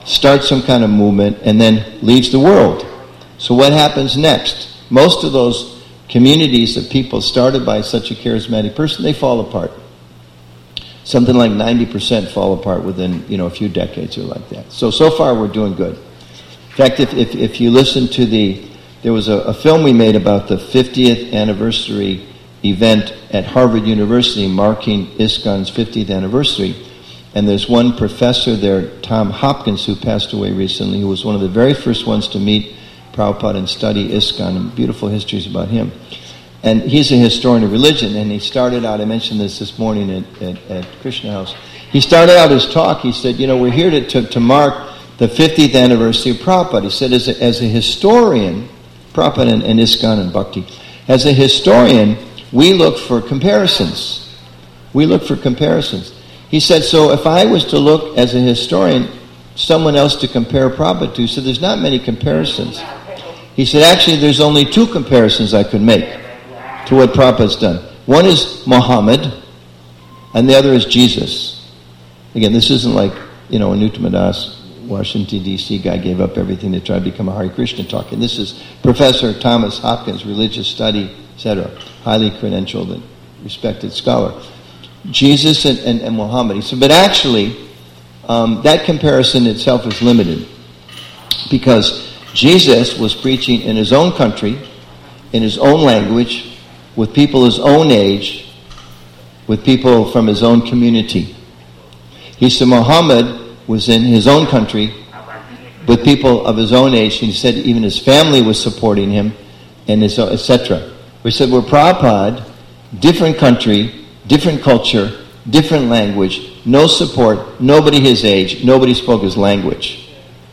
starts some kind of movement, and then leaves the world. So what happens next? Most of those communities of people started by such a charismatic person, they fall apart. Something like ninety percent fall apart within, you know, a few decades or like that. So, so far we're doing good. In fact, if if, if you listen to the, there was a, a film we made about the fiftieth anniversary event at Harvard University marking ISKCON's fiftieth anniversary. And there's one professor there, Tom Hopkins, who passed away recently, who was one of the very first ones to meet Prabhupada and study ISKCON, and beautiful histories about him. And he's a historian of religion, and he started out, I mentioned this this morning at, at, at Krishna House, he started out his talk, he said, you know, we're here to, to, to mark the fiftieth anniversary of Prabhupada. He said, as a, as a historian, Prabhupada and, and ISKCON and Bhakti, as a historian, we look for comparisons. We look for comparisons. He said, so if I was to look as a historian, someone else to compare Prabhupada to, so there's not many comparisons. He said, actually, there's only two comparisons I could make to what Prabhupada's done. One is Muhammad, and the other is Jesus. Again, this isn't like, you know, Anuttama Das, Washington, D C guy gave up everything to try to become a Hare Krishna talk. And this is Professor Thomas Hopkins, religious study, et cetera, highly credentialed and respected scholar. Jesus and, and, and Muhammad. He said, but actually, um, that comparison itself is limited because Jesus was preaching in his own country, in his own language, with people his own age, with people from his own community. He said Muhammad was in his own country with people of his own age. He said even his family was supporting him, and his et cetera. We said we're Prabhupada, different country, different culture, different language, no support, nobody his age, nobody spoke his language.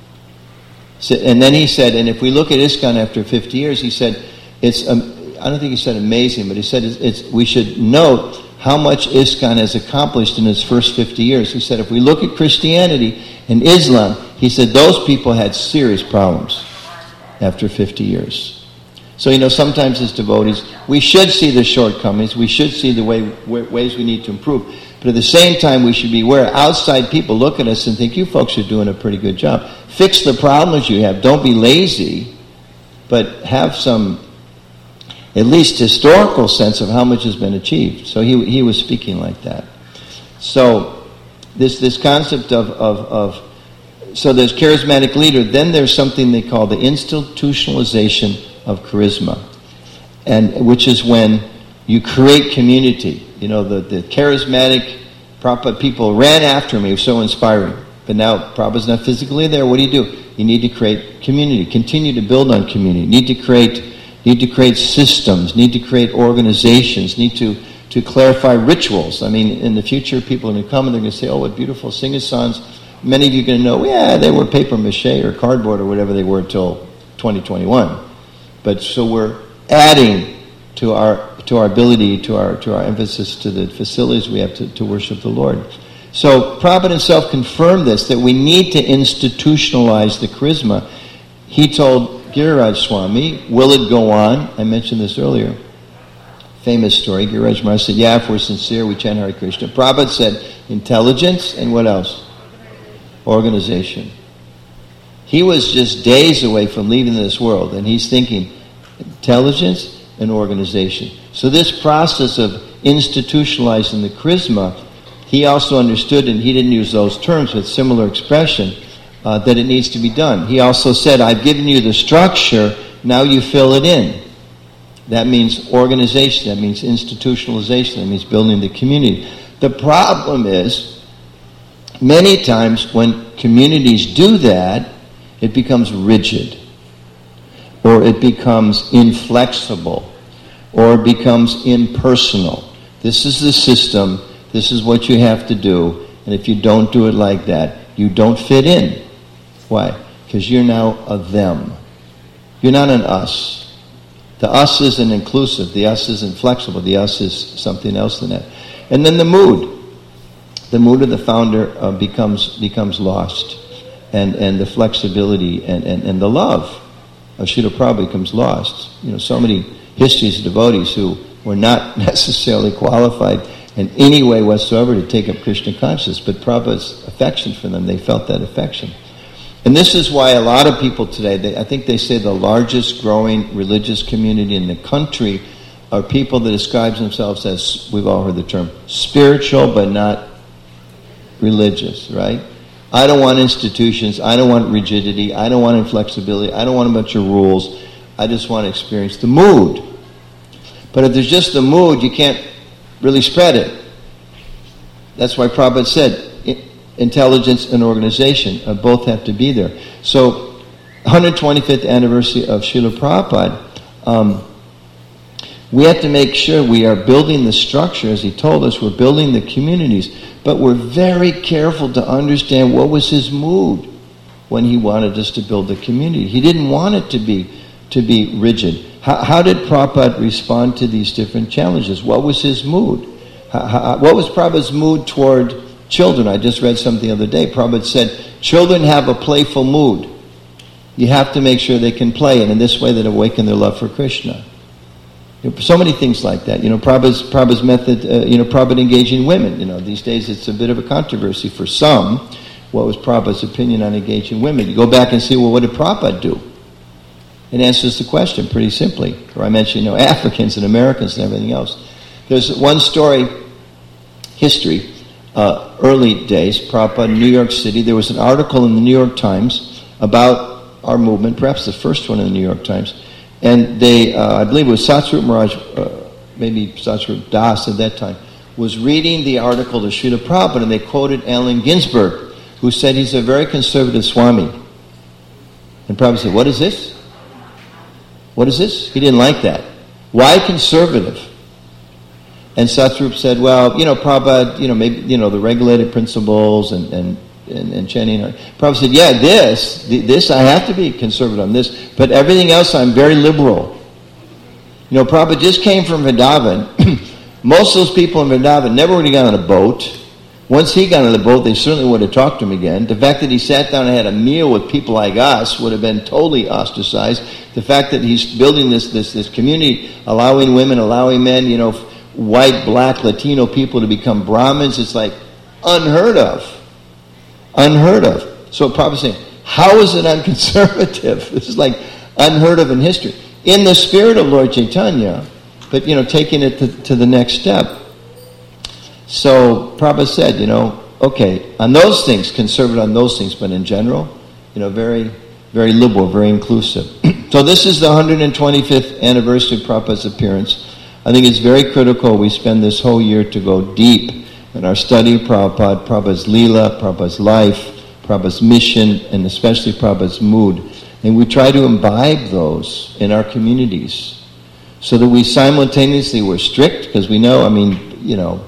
So, and then he said, and if we look at ISKCON after fifty years, he said, it's, um, I don't think he said amazing, but he said it's, it's, we should note how much ISKCON has accomplished in its first fifty years. He said, if we look at Christianity and Islam, he said those people had serious problems after fifty years. So, you know, sometimes as devotees, we should see the shortcomings, we should see the way, ways we need to improve, but at the same time we should be aware outside people look at us and think, you folks are doing a pretty good job. Fix the problems you have. Don't be lazy, but have some, at least historical sense of how much has been achieved. So he he was speaking like that. So this this concept of, of, of so there's charismatic leader, then there's something they call the institutionalization of charisma, and which is when you create community. You know, the, the charismatic Prabhupada people ran after me, it was so inspiring. But now Prabhupada's not physically there, what do you do? You need to create community, continue to build on community, need to create need to create systems, need to create organizations, need to, to clarify rituals. I mean, in the future, people are going to come and they're going to say, oh, what beautiful sing-a-songs. Many of you are going to know, yeah, they were paper mache or cardboard or whatever they were until twenty twenty-one. But so we're adding to our to our ability, to our to our emphasis, to the facilities we have to, to worship the Lord. So Prabhupada himself confirmed this, that we need to institutionalize the charisma. He told Giriraj Swami, will it go on? I mentioned this earlier. Famous story. Giriraj Maharaj said, yeah, if we're sincere, we chant Hare Krishna. Prabhupada said, intelligence and what else? Organization. He was just days away from leaving this world, and he's thinking intelligence and organization. So this process of institutionalizing the charisma, he also understood, and he didn't use those terms, but similar expression, uh, that it needs to be done. He also said, I've given you the structure, now you fill it in. That means organization, that means institutionalization, that means building the community. The problem is, many times when communities do that, it becomes rigid, or it becomes inflexible, or it becomes impersonal. This is the system, this is what you have to do, and if you don't do it like that, you don't fit in. Why? Because you're now a them. You're not an us. The us isn't inclusive, the us isn't flexible, the us is something else than that. And then the mood. The mood of the founder uh, becomes becomes lost. And, and the flexibility and, and, and the love of Srila Prabhupada becomes lost. You know, so many histories of devotees who were not necessarily qualified in any way whatsoever to take up Krishna consciousness, but Prabhupada's affection for them, they felt that affection. And this is why a lot of people today, they, I think they say the largest growing religious community in the country are people that describe themselves as, we've all heard the term, spiritual but not religious, right? I don't want institutions, I don't want rigidity, I don't want inflexibility, I don't want a bunch of rules, I just want to experience the mood. But if there's just the mood, you can't really spread it. That's why Prabhupada said, intelligence and organization uh, both have to be there. So, one hundred twenty-fifth anniversary of Srila Prabhupada, um, we have to make sure we are building the structure, as he told us, we're building the communities, but we're very careful to understand what was his mood when he wanted us to build the community. He didn't want it to be to be rigid. How, how did Prabhupada respond to these different challenges? What was his mood? How, how, what was Prabhupada's mood toward children? I just read something the other day. Prabhupada said, children have a playful mood. You have to make sure they can play, and in this way they awaken their love for Krishna. You know, so many things like that. You know, Prabhupada's, Prabhupada's method, uh, you know, Prabhupada engaging women. You know, these days it's a bit of a controversy for some. What was Prabhupada's opinion on engaging women? You go back and see, well, what did Prabhupada do? It answers the question pretty simply. Or I mentioned, you know, Africans and Americans and everything else. There's one story, history, uh, early days, Prabhupada in New York City. There was an article in the New York Times about our movement, perhaps the first one in the New York Times. And they, uh, I believe it was Satsvarup Maharaj, uh, maybe Satsvarup Das at that time, was reading the article to Srila Prabhupada, and they quoted Allen Ginsberg, who said he's a very conservative Swami. And Prabhupada said, what is this? What is this? He didn't like that. Why conservative? And Satsvarup said, well, you know, Prabhupada, you know, maybe, you know, the regulated principles and, and, and, and chanting. Prabhupada said, yeah, this, this, I have to be conservative on this, but everything else I'm very liberal. You know, Prabhupada just came from Vrindavan. Most of those people in Vrindavan never would have got on a boat. Once he got on the boat, they certainly would have talked to him again. The fact that he sat down and had a meal with people like us would have been totally ostracized. The fact that he's building this this this community, allowing women, allowing men, you know, white, black, Latino people to become Brahmins, it's like unheard of. Unheard of. So Prabhupada's saying, how is it unconservative? This is like unheard of in history. In the spirit of Lord Chaitanya, but, you know, taking it to, to the next step. So Prabhupada said, you know, okay, on those things, conservative on those things, but in general, you know, very, very liberal, very inclusive. So this is the one hundred twenty-fifth anniversary of Prabhupada's appearance. I think it's very critical we spend this whole year to go deep in our study of Prabhupada, Prabhupada's Leela, Prabhupada's life, Prabhupada's mission, and especially Prabhupada's mood. And we try to imbibe those in our communities so that we simultaneously were strict, because we know, I mean, you know,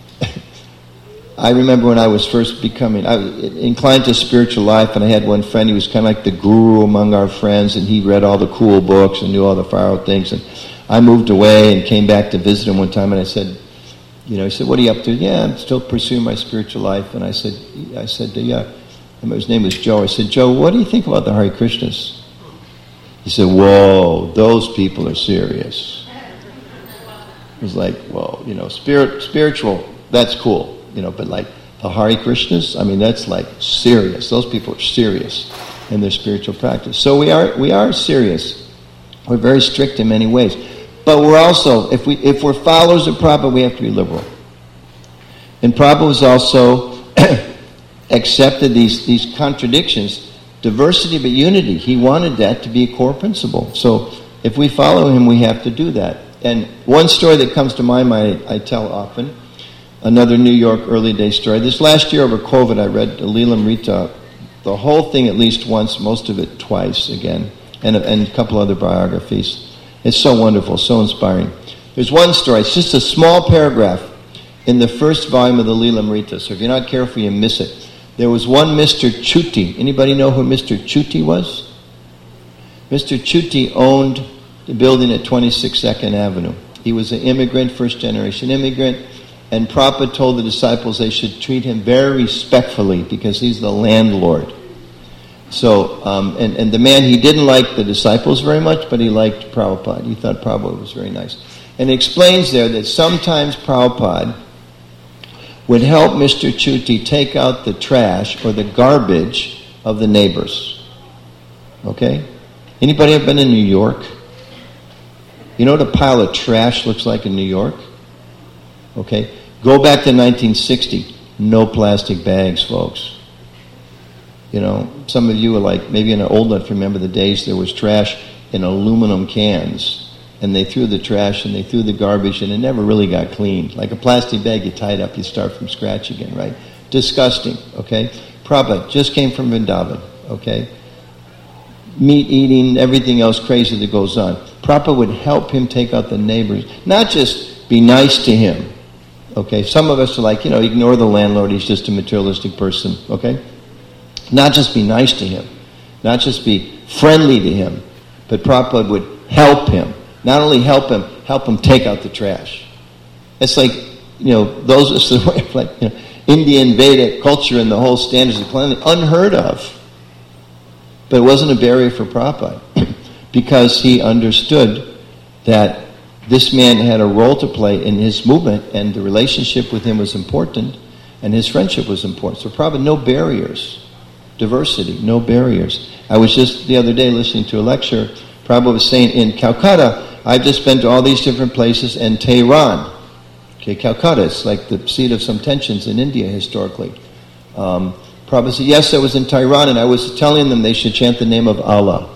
I remember when I was first becoming, I was inclined to spiritual life, and I had one friend, he was kind of like the guru among our friends, and he read all the cool books and knew all the far out things, and I moved away and came back to visit him one time, and I said, you know, he said, what are you up to? Yeah, I'm still pursuing my spiritual life. And I said, I said, yeah, his name was Joe. I said, Joe, what do you think about the Hare Krishnas? He said, whoa, those people are serious. It was like, whoa, you know, spirit, spiritual, that's cool, you know, but like the Hare Krishnas, I mean, that's like serious. Those people are serious in their spiritual practice. So we are, we are serious. We're very strict in many ways. But we're also, if we if we're followers of Prabhupada, we have to be liberal. And Prabhupada was also accepted these, these contradictions, diversity but unity. He wanted that to be a core principle. So if we follow him, we have to do that. And one story that comes to my mind, I, I tell often, another New York early day story. This last year over COVID, I read Lilamrita, the whole thing at least once, most of it twice again, and a, and a couple other biographies. It's so wonderful, so inspiring. There's one story, it's just a small paragraph in the first volume of the Lilamrita, so if you're not careful, you miss it. There was one Mister Chuti. Anybody know who Mister Chuti was? Mister Chuti owned the building at twenty-six second Avenue. He was an immigrant, first generation immigrant, and Prabhupada told the disciples they should treat him very respectfully because he's the landlord. So, um, and, and the man, he didn't like the disciples very much, but he liked Prabhupada. He thought Prabhupada was very nice. And it explains there that sometimes Prabhupada would help Mister Chuti take out the trash or the garbage of the neighbors. Okay? Anybody ever been in New York? You know what a pile of trash looks like in New York? Okay? Go back to nineteen sixty. No plastic bags, folks. You know, some of you are like, maybe in an old enough to remember the days there was trash in aluminum cans. And they threw the trash and they threw the garbage and it never really got cleaned. Like a plastic bag, you tie it up, you start from scratch again, right? Disgusting, okay? Prabhupada just came from Vrindavan, okay? Meat eating, everything else crazy that goes on. Prabhupada would help him take out the neighbors. Not just be nice to him, okay? Some of us are like, you know, ignore the landlord, he's just a materialistic person, okay? Not just be nice to him, not just be friendly to him, but Prabhupada would help him. Not only help him, help him take out the trash. It's like, you know, those are the way of like, you know, Indian Vedic culture and the whole standards of cleanliness, unheard of. But it wasn't a barrier for Prabhupada because he understood that this man had a role to play in his movement and the relationship with him was important and his friendship was important. So Prabhupada, no barriers. Diversity, no barriers. I was just the other day listening to a lecture. Prabhupada was saying in Calcutta, I've just been to all these different places, and Tehran. Okay, Calcutta is like the seat of some tensions in India historically. Um, Prabhupada said, yes, I was in Tehran, and I was telling them they should chant the name of Allah.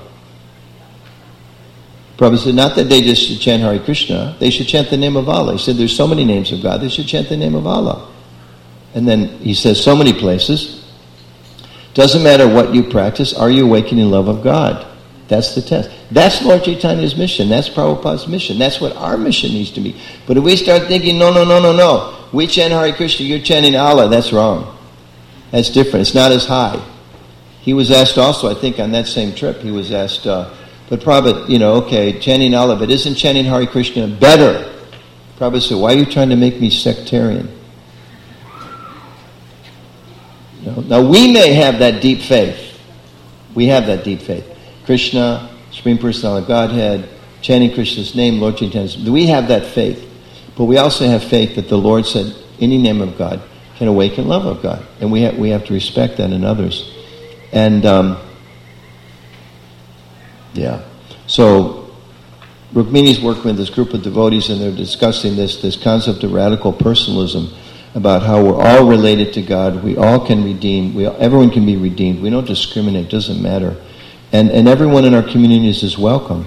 Prabhupada said, not that they just should chant Hare Krishna, they should chant the name of Allah. He said, there's so many names of God, they should chant the name of Allah. And then he says, so many places, doesn't matter what you practice, are you awakening love of God? That's the test. That's Lord Chaitanya's mission. That's Prabhupada's mission. That's what our mission needs to be. But if we start thinking, no, no, no, no, no, we chant Hare Krishna, you're chanting Allah, that's wrong. That's different. It's not as high. He was asked also, I think on that same trip, he was asked, uh, but Prabhupada, you know, okay, chanting Allah, but isn't chanting Hare Krishna better? Prabhupada said, why are you trying to make me sectarian? You know, now we may have that deep faith. We have that deep faith. Krishna, Supreme Personality of Godhead, chanting Krishna's name, Lord Chaitanya's. We have that faith. But we also have faith that the Lord said any name of God can awaken love of God. And we have, we have to respect that in others. And, um, yeah. So, Rukmini's working with this group of devotees and they're discussing this, this concept of radical personalism about how we're all related to God. We all can redeem. We, everyone can be redeemed. We don't discriminate. It doesn't matter. And, and everyone in our communities is welcome.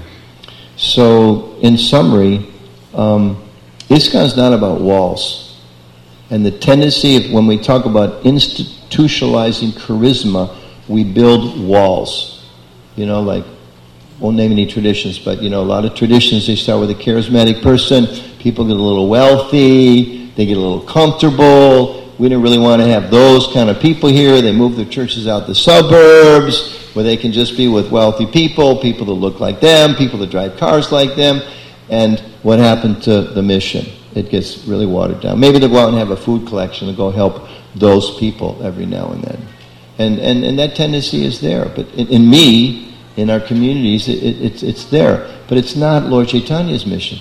So, in summary, um, ISKCON is not about walls. And the tendency of when we talk about institutionalizing charisma, we build walls. You know, like, won't name any traditions, but, you know, a lot of traditions, they start with a charismatic person. People get a little wealthy. They get a little comfortable. We don't really want to have those kind of people here. They move their churches out the suburbs, where they can just be with wealthy people, people that look like them, people that drive cars like them. And what happened to the mission? It gets really watered down. Maybe they'll go out and have a food collection and go help those people every now and then. And and, and that tendency is there. But in, in me, in our communities, it, it, it's, it's there. But it's not Lord Chaitanya's mission.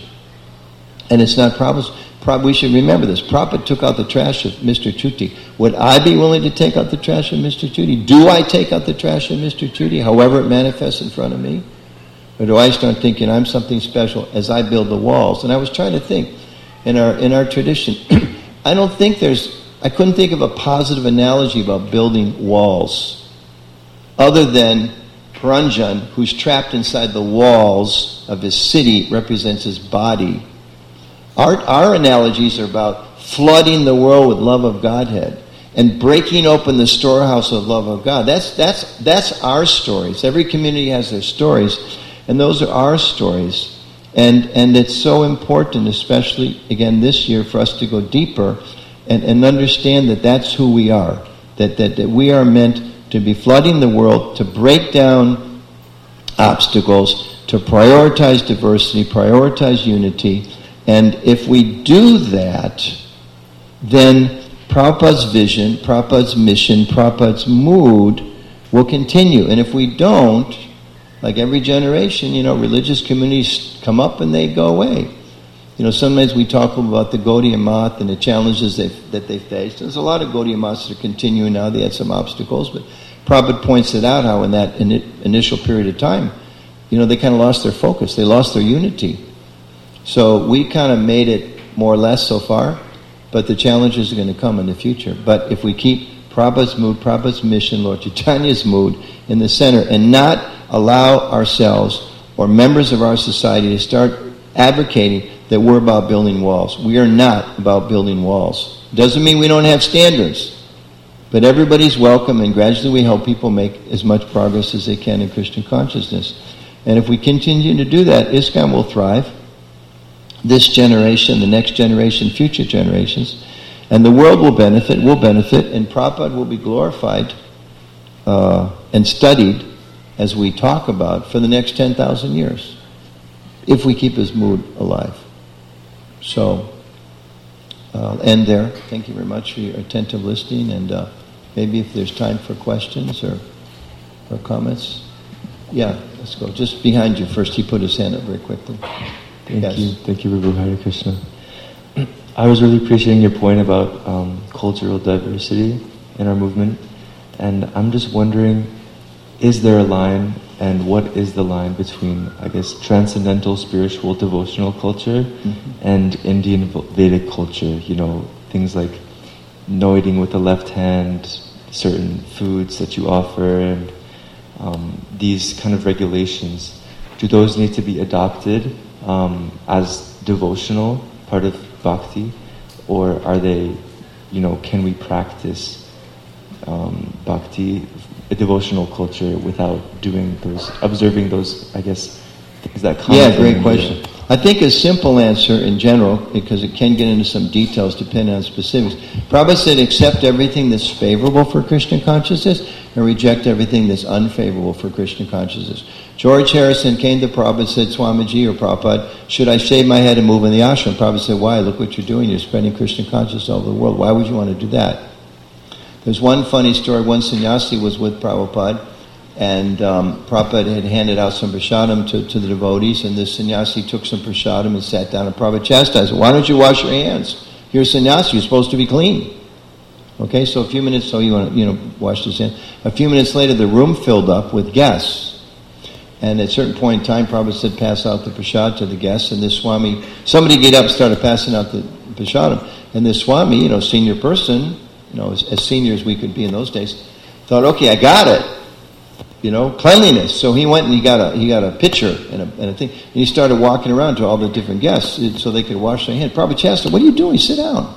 And it's not Prabhupada's. We should remember this. Prabhupada took out the trash of Mister Chuti. Would I be willing to take out the trash of Mister Chuti? Do I take out the trash of Mister Chuti, however it manifests in front of me? Or do I start thinking I'm something special as I build the walls? And I was trying to think, in our in our tradition, I don't think there's, I couldn't think of a positive analogy about building walls, other than Puranjan, who's trapped inside the walls of his city, represents his body. Our, our analogies are about flooding the world with love of Godhead and breaking open the storehouse of love of God. That's that's that's our stories. Every community has their stories, and those are our stories. And and it's so important, especially, again, this year, for us to go deeper and, and understand that that's who we are, that, that, that we are meant to be flooding the world, to break down obstacles, to prioritize diversity, prioritize unity. And if we do that, then Prabhupada's vision, Prabhupada's mission, Prabhupada's mood will continue. And if we don't, like every generation, you know, religious communities come up and they go away. You know, sometimes we talk about the Gaudiya Math and the challenges they, that they faced. There's a lot of Gaudiya Maths that are continuing now. They had some obstacles, but Prabhupada points it out how in that in initial period of time, you know, they kind of lost their focus. They lost their unity. So we kind of made it more or less so far, but the challenges are going to come in the future. But if we keep Prabhupada's mood, Prabhupada's mission, Lord Chaitanya's mood in the center, and not allow ourselves or members of our society to start advocating that we're about building walls. We are not about building walls. Doesn't mean we don't have standards, but everybody's welcome, and gradually we help people make as much progress as they can in Krishna consciousness. And if we continue to do that, ISKCON will thrive. This generation, the next generation, future generations, and the world will benefit, will benefit, and Prabhupada will be glorified uh, and studied as we talk about for the next ten thousand years, if we keep his mood alive. So, I'll end there. Thank you very much for your attentive listening, and uh, maybe if there's time for questions or, or comments. Yeah, let's go. Just behind you first. He put his hand up very quickly. Thank yes. you. Thank you, Prabhu. Hare Krishna. I was really appreciating your point about um, cultural diversity in our movement, and I'm just wondering, is there a line, and what is the line between, I guess, transcendental, spiritual, devotional culture mm-hmm. and Indian Vedic culture? You know, things like no eating with the left hand, certain foods that you offer, and um, these kind of regulations. Do those need to be adopted um, as devotional, part of bhakti, or are they, you know, can we practice um, bhakti, a devotional culture, without doing those, observing those, I guess, things that come? Yeah, great question. India? I think a simple answer in general, because it can get into some details depending on specifics. Prabhupada said accept everything that's favorable for Krishna consciousness and reject everything that's unfavorable for Krishna consciousness. George Harrison came to Prabhupada and said, Swamiji or Prabhupada, should I shave my head and move in the ashram? Prabhupada said, why? Look what you're doing. You're spreading Krishna consciousness all over the world. Why would you want to do that? There's one funny story. One sannyasi was with Prabhupada, and um, Prabhupada had handed out some prasadam to, to the devotees, and this sannyasi took some prasadam and sat down, and Prabhupada chastised him. Why don't you wash your hands? You're a sannyasi. You're supposed to be clean. Okay, so a few minutes, so you want to, you know, wash his hands. A few minutes later, the room filled up with guests. And at a certain point in time, Prabhupada said, pass out the prasad to the guests, and this Swami, somebody get up and started passing out the prasadam. And this Swami, you know, senior person, you know, as, as senior as we could be in those days, thought, okay, I got it. You know, cleanliness. So he went and he got a he got a pitcher and a, and a thing, and he started walking around to all the different guests so they could wash their hands. Prabhupada asked him, what are you doing? Sit down.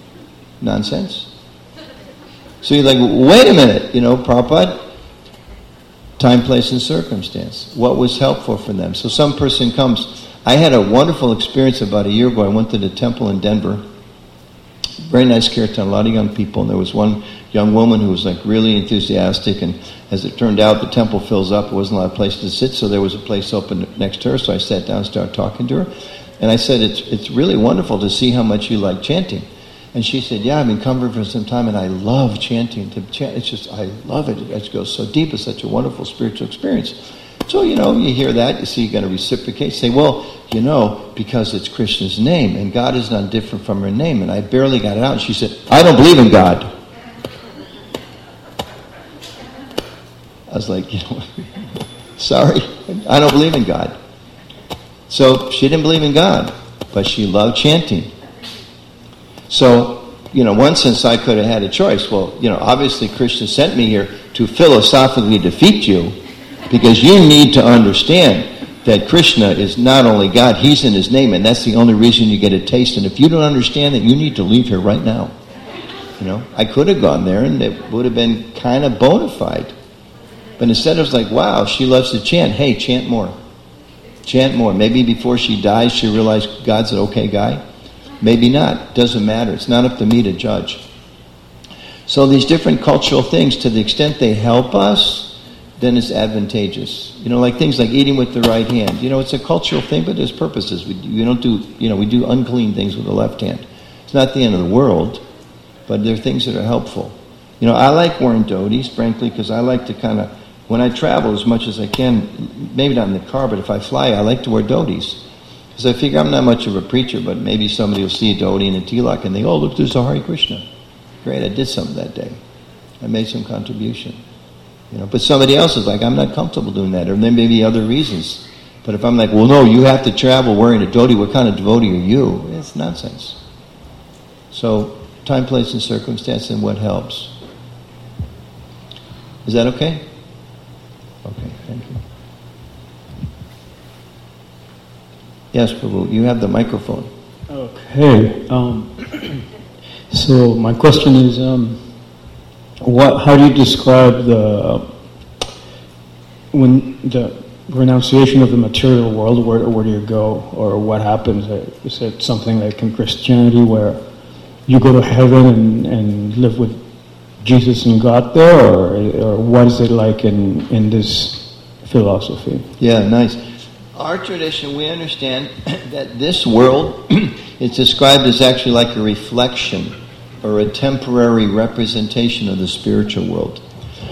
Nonsense. So you're like, wait a minute, you know, Prabhupada, time, place, and circumstance. What was helpful for them? So some person comes. I had a wonderful experience about a year ago. I went to the temple in Denver. Very nice kirtan, a lot of young people, and there was one young woman who was like really enthusiastic, and as it turned out, the temple fills up. There wasn't a lot of places to sit, so there was a place open next to her, so I sat down and started talking to her. And I said, it's it's really wonderful to see how much you like chanting. And she said, yeah, I've been coming for some time, and I love chanting. To chant, it's just, I love it. It just goes so deep. It's such a wonderful spiritual experience. So, you know, you hear that, you see you're going to reciprocate. Say, well, you know, because it's Krishna's name, and God is not different from her name. And I barely got it out. And she said, I don't believe in God. I was like, you know, sorry, I don't believe in God. So she didn't believe in God, but she loved chanting. So, you know, one sense I could have had a choice. Well, you know, obviously Krishna sent me here to philosophically defeat you, because you need to understand that Krishna is not only God, he's in his name, and that's the only reason you get a taste. And if you don't understand that, you need to leave here right now. You know, I could have gone there and it would have been kind of bona fide. But instead it was like, wow, she loves to chant. Hey, chant more. Chant more. Maybe before she dies she realized God's an okay guy. Maybe not. Doesn't matter. It's not up to me to judge. So these different cultural things, to the extent they help us, then it's advantageous. You know, like things like eating with the right hand. You know, it's a cultural thing, but there's purposes. We, we don't do, you know, we do unclean things with the left hand. It's not the end of the world, but there are things that are helpful. You know, I like wearing dhotis, frankly, because I like to kind of, when I travel as much as I can, maybe not in the car, but if I fly, I like to wear dhotis. Because I figure I'm not much of a preacher, but maybe somebody will see a dhoti and a tilak and they go, oh, look, there's a Hare Krishna. Great, I did something that day. I made some contribution. You know, but somebody else is like, I'm not comfortable doing that, or there may be other reasons. But if I'm like, well, no, you have to travel wearing a dhoti, what kind of devotee are you? It's nonsense. So, time, place, and circumstance, and what helps. Is that okay? Okay, thank you. Yes, Prabhu, you have the microphone. Okay. Um, so my question is, um, what? How do you describe the when the renunciation of the material world? Where, where do you go, or what happens? Is it something like in Christianity where you go to heaven and, and live with Jesus and God there, or, or what is it like in, in this philosophy? Yeah, nice. Our tradition, we understand that this world is described as actually like a reflection or a temporary representation of the spiritual world.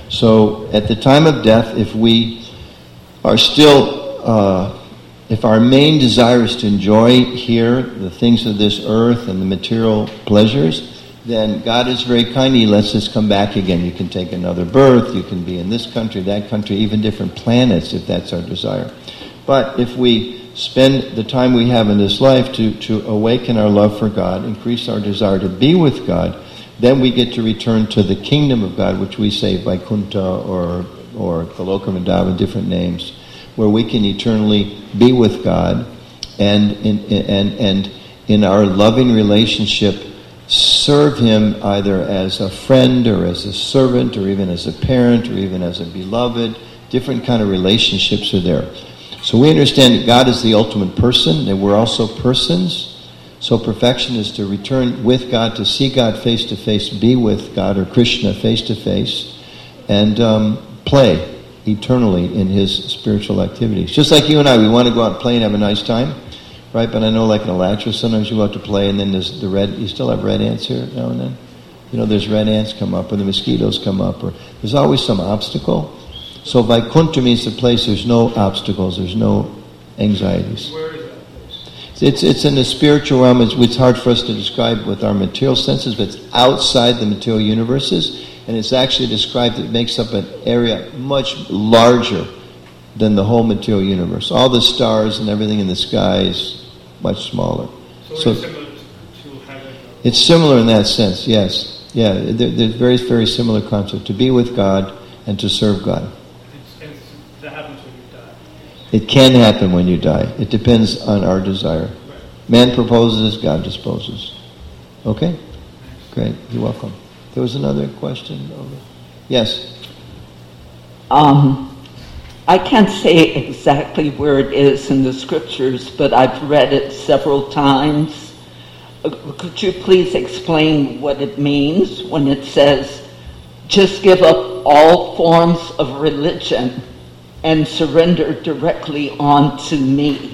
So at the time of death, if we are still, uh, if our main desire is to enjoy here the things of this earth and the material pleasures, then God is very kind. He lets us come back again. You can take another birth. You can be in this country, that country, even different planets if that's our desire. But if we spend the time we have in this life to, to awaken our love for God, increase our desire to be with God, then we get to return to the kingdom of God, which we say Vaikuntha or or Goloka Vrindavan, different names, where we can eternally be with God and in, and and in our loving relationship serve Him either as a friend or as a servant or even as a parent or even as a beloved. Different kind of relationships are there. So we understand that God is the ultimate person, and we're also persons. So perfection is to return with God, to see God face to face, be with God or Krishna face to face, and um, play eternally in His spiritual activities. Just like you and I, we want to go out and play and have a nice time, right? But I know like in Alatra, sometimes you go out to play and then there's the red, you still have red ants here now and then? You know, there's red ants come up, or the mosquitoes come up, or there's always some obstacle. So Vaikuntha means the place there's no obstacles, there's no anxieties. Where is that place? It's it's in the spiritual realm. It's, it's hard for us to describe with our material senses, but it's outside the material universes, and it's actually described, it makes up an area much larger than the whole material universe. All the stars and everything in the sky is much smaller. So, So it's similar to heaven? it's similar in that sense, yes. Yeah, they're, they're very, very similar concept, to be with God and to serve God. That happens when you die. It can happen when you die. It depends on our desire. Man proposes, God disposes. Okay? Great. You're welcome. There was another question over. Yes. Um, I can't say exactly where it is in the scriptures, but I've read it several times. Uh, could you please explain what it means when it says, just give up all forms of religion and surrender directly onto me.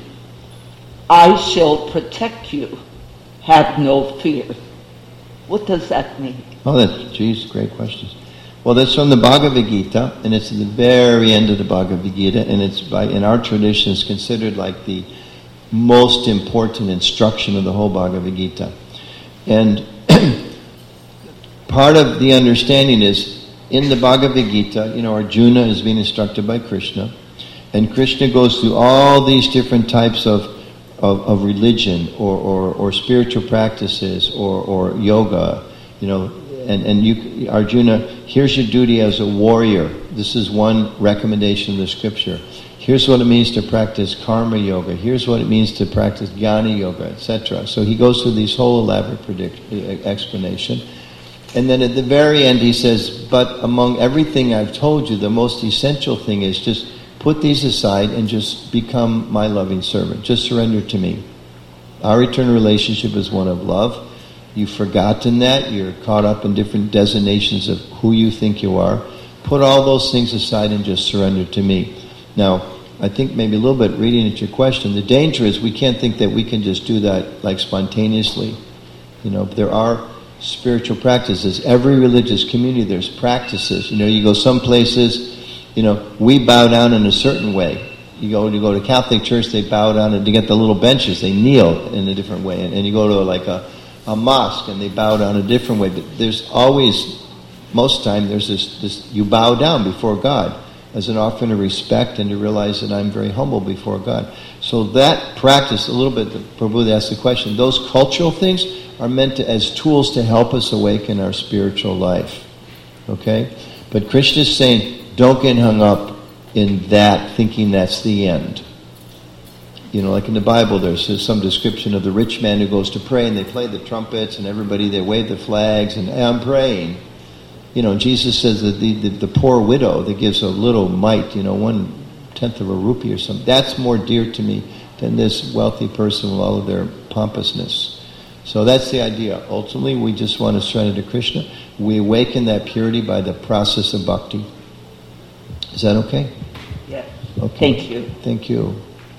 I shall protect you. Have no fear. What does that mean? Oh, that's, geez, great questions. Well, that's from the Bhagavad Gita, and it's at the very end of the Bhagavad Gita, and it's by, in our tradition, it's considered like the most important instruction of the whole Bhagavad Gita. And part of the understanding is, in the Bhagavad Gita, you know, Arjuna is being instructed by Krishna, and Krishna goes through all these different types of of, of religion or, or, or spiritual practices or, or yoga, you know, and, and you, Arjuna, here's your duty as a warrior. This is one recommendation of the scripture. Here's what it means to practice karma yoga. Here's what it means to practice jnana yoga, et cetera. So he goes through this whole elaborate predict, explanation. And then at the very end he says, but among everything I've told you, the most essential thing is just put these aside and just become my loving servant. Just surrender to me. Our eternal relationship is one of love. You've forgotten that. You're caught up in different designations of who you think you are. Put all those things aside and just surrender to me. Now, I think maybe a little bit reading at your question, the danger is we can't think that we can just do that like spontaneously. You know, there are spiritual practices. Every religious community, there's practices. You know, you go some places, you know, we bow down in a certain way. You go, you go to Catholic Church, they bow down, and to get the little benches, they kneel in a different way. And, and you go to like a, a mosque, and they bow down a different way. But there's always most time there's this, this, you bow down before God as an offering of respect and to realize that I'm very humble before God. So that practice, a little bit, Prabhu asked the question, those cultural things are meant to, as tools to help us awaken our spiritual life. Okay? But Krishna is saying, don't get hung up in that, thinking that's the end. You know, like in the Bible, there's some description of the rich man who goes to pray, and they play the trumpets, and everybody, they wave the flags, and hey, I'm praying. You know, Jesus says that the, the, the poor widow that gives a little mite, you know, one tenth of a rupee or something, that's more dear to me than this wealthy person with all of their pompousness. So that's the idea. Ultimately, we just want to surrender to Krishna. We awaken that purity by the process of bhakti. Is that okay? Yes. Okay. Thank you. Thank you.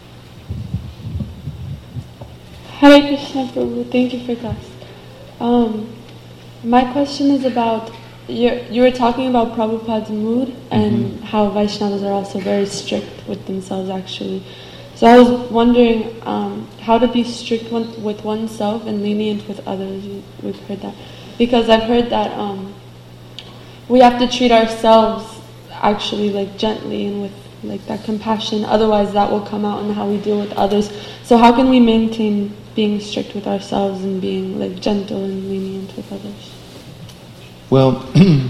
Hare Krishna Prabhu, thank you for class. Um, my question is about, you you were talking about Prabhupada's mood and mm-hmm. how Vaishnavas are also very strict with themselves actually. So I was wondering um, how to be strict one, with oneself and lenient with others. You, we've heard that. Because I've heard that um, we have to treat ourselves actually like gently and with like that compassion, otherwise that will come out in how we deal with others. So how can we maintain being strict with ourselves and being like gentle and lenient with others? Well,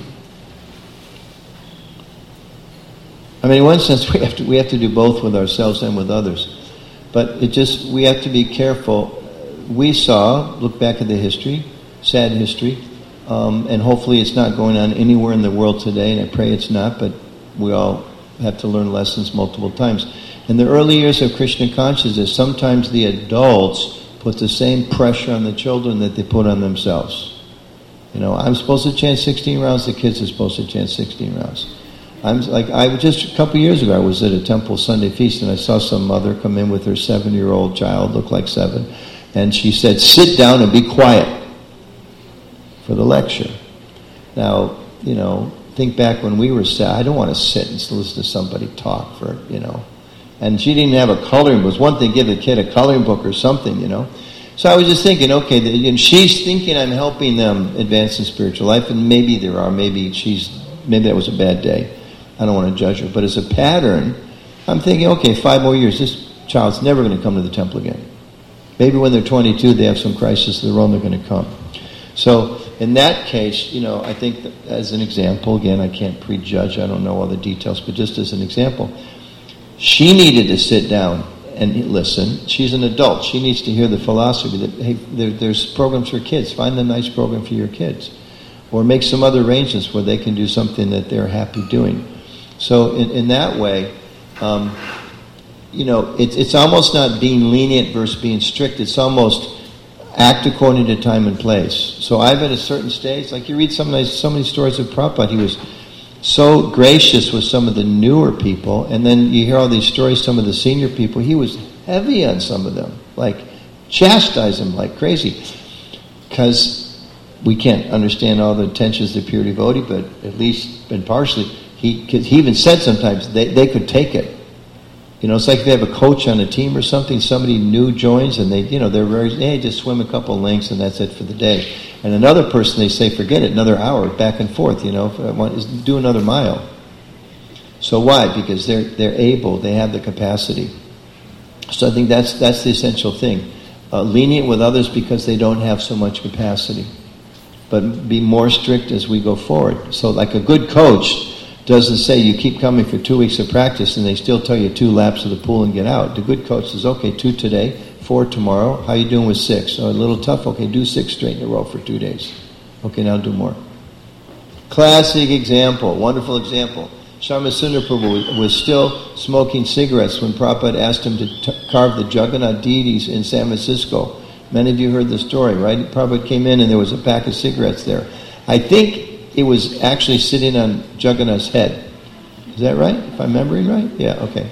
I mean, in one sense, we have to we have to do both with ourselves and with others. But it just we have to be careful. We saw, look back at the history, sad history, um, and hopefully it's not going on anywhere in the world today, and I pray it's not, but we all have to learn lessons multiple times. In the early years of Krishna consciousness, sometimes the adults put the same pressure on the children that they put on themselves. You know, I'm supposed to chant sixteen rounds, the kids are supposed to chant sixteen rounds. I'm like, I just a couple of years ago, I was at a temple Sunday feast, and I saw some mother come in with her seven-year-old child, looked like seven, and she said, sit down and be quiet for the lecture. Now, you know, think back when we were sad, I don't want to sit and listen to somebody talk for, you know. And she didn't have a coloring book. It was one thing to give the kid a coloring book or something, you know. So I was just thinking, okay, and she's thinking I'm helping them advance in spiritual life, and maybe there are, maybe she's, maybe that was a bad day. I don't want to judge her. But as a pattern, I'm thinking, okay, five more years, this child's never going to come to the temple again. Maybe when they're twenty-two, they have some crisis of their own, they're going to come. So in that case, you know, I think that as an example, again, I can't prejudge, I don't know all the details, but just as an example, she needed to sit down and listen. She's an adult. She needs to hear the philosophy that, hey, there, there's programs for kids. Find a nice program for your kids. Or make some other arrangements where they can do something that they're happy doing. So in, in that way, um, you know, it's, it's almost not being lenient versus being strict. It's almost act according to time and place. So I've at a certain stage, like you read some nice, so many stories of Prabhupada, he was so gracious with some of the newer people, and then you hear all these stories, some of the senior people, he was heavy on some of them, like chastise them like crazy. Because we can't understand all the intentions of the pure devotee, but at least, and partially, he, he even said sometimes they, they could take it. You know, it's like if they have a coach on a team or something, somebody new joins and they, you know, they're very, hey, just swim a couple lengths and that's it for the day. And another person, they say, forget it, another hour, back and forth, you know, do another mile. So why? Because they're they're able, they have the capacity. So I think that's that's the essential thing. Uh, lenient with others because they don't have so much capacity. But be more strict as we go forward. So like a good coach doesn't say you keep coming for two weeks of practice and they still tell you two laps of the pool and get out. The good coach says, okay, two today, four tomorrow. How you doing with six? Oh, a little tough. Okay, do six straight in a row for two days. Okay, now do more. Classic example, wonderful example. Sharma Sundar Prabhu was still smoking cigarettes when Prabhupada asked him to t- carve the Jagannath deities in San Francisco. Many of you heard the story, right? Prabhupada came in and there was a pack of cigarettes there. I think it was actually sitting on Jagannath's head. Is that right? If I'm remembering right? Yeah, okay.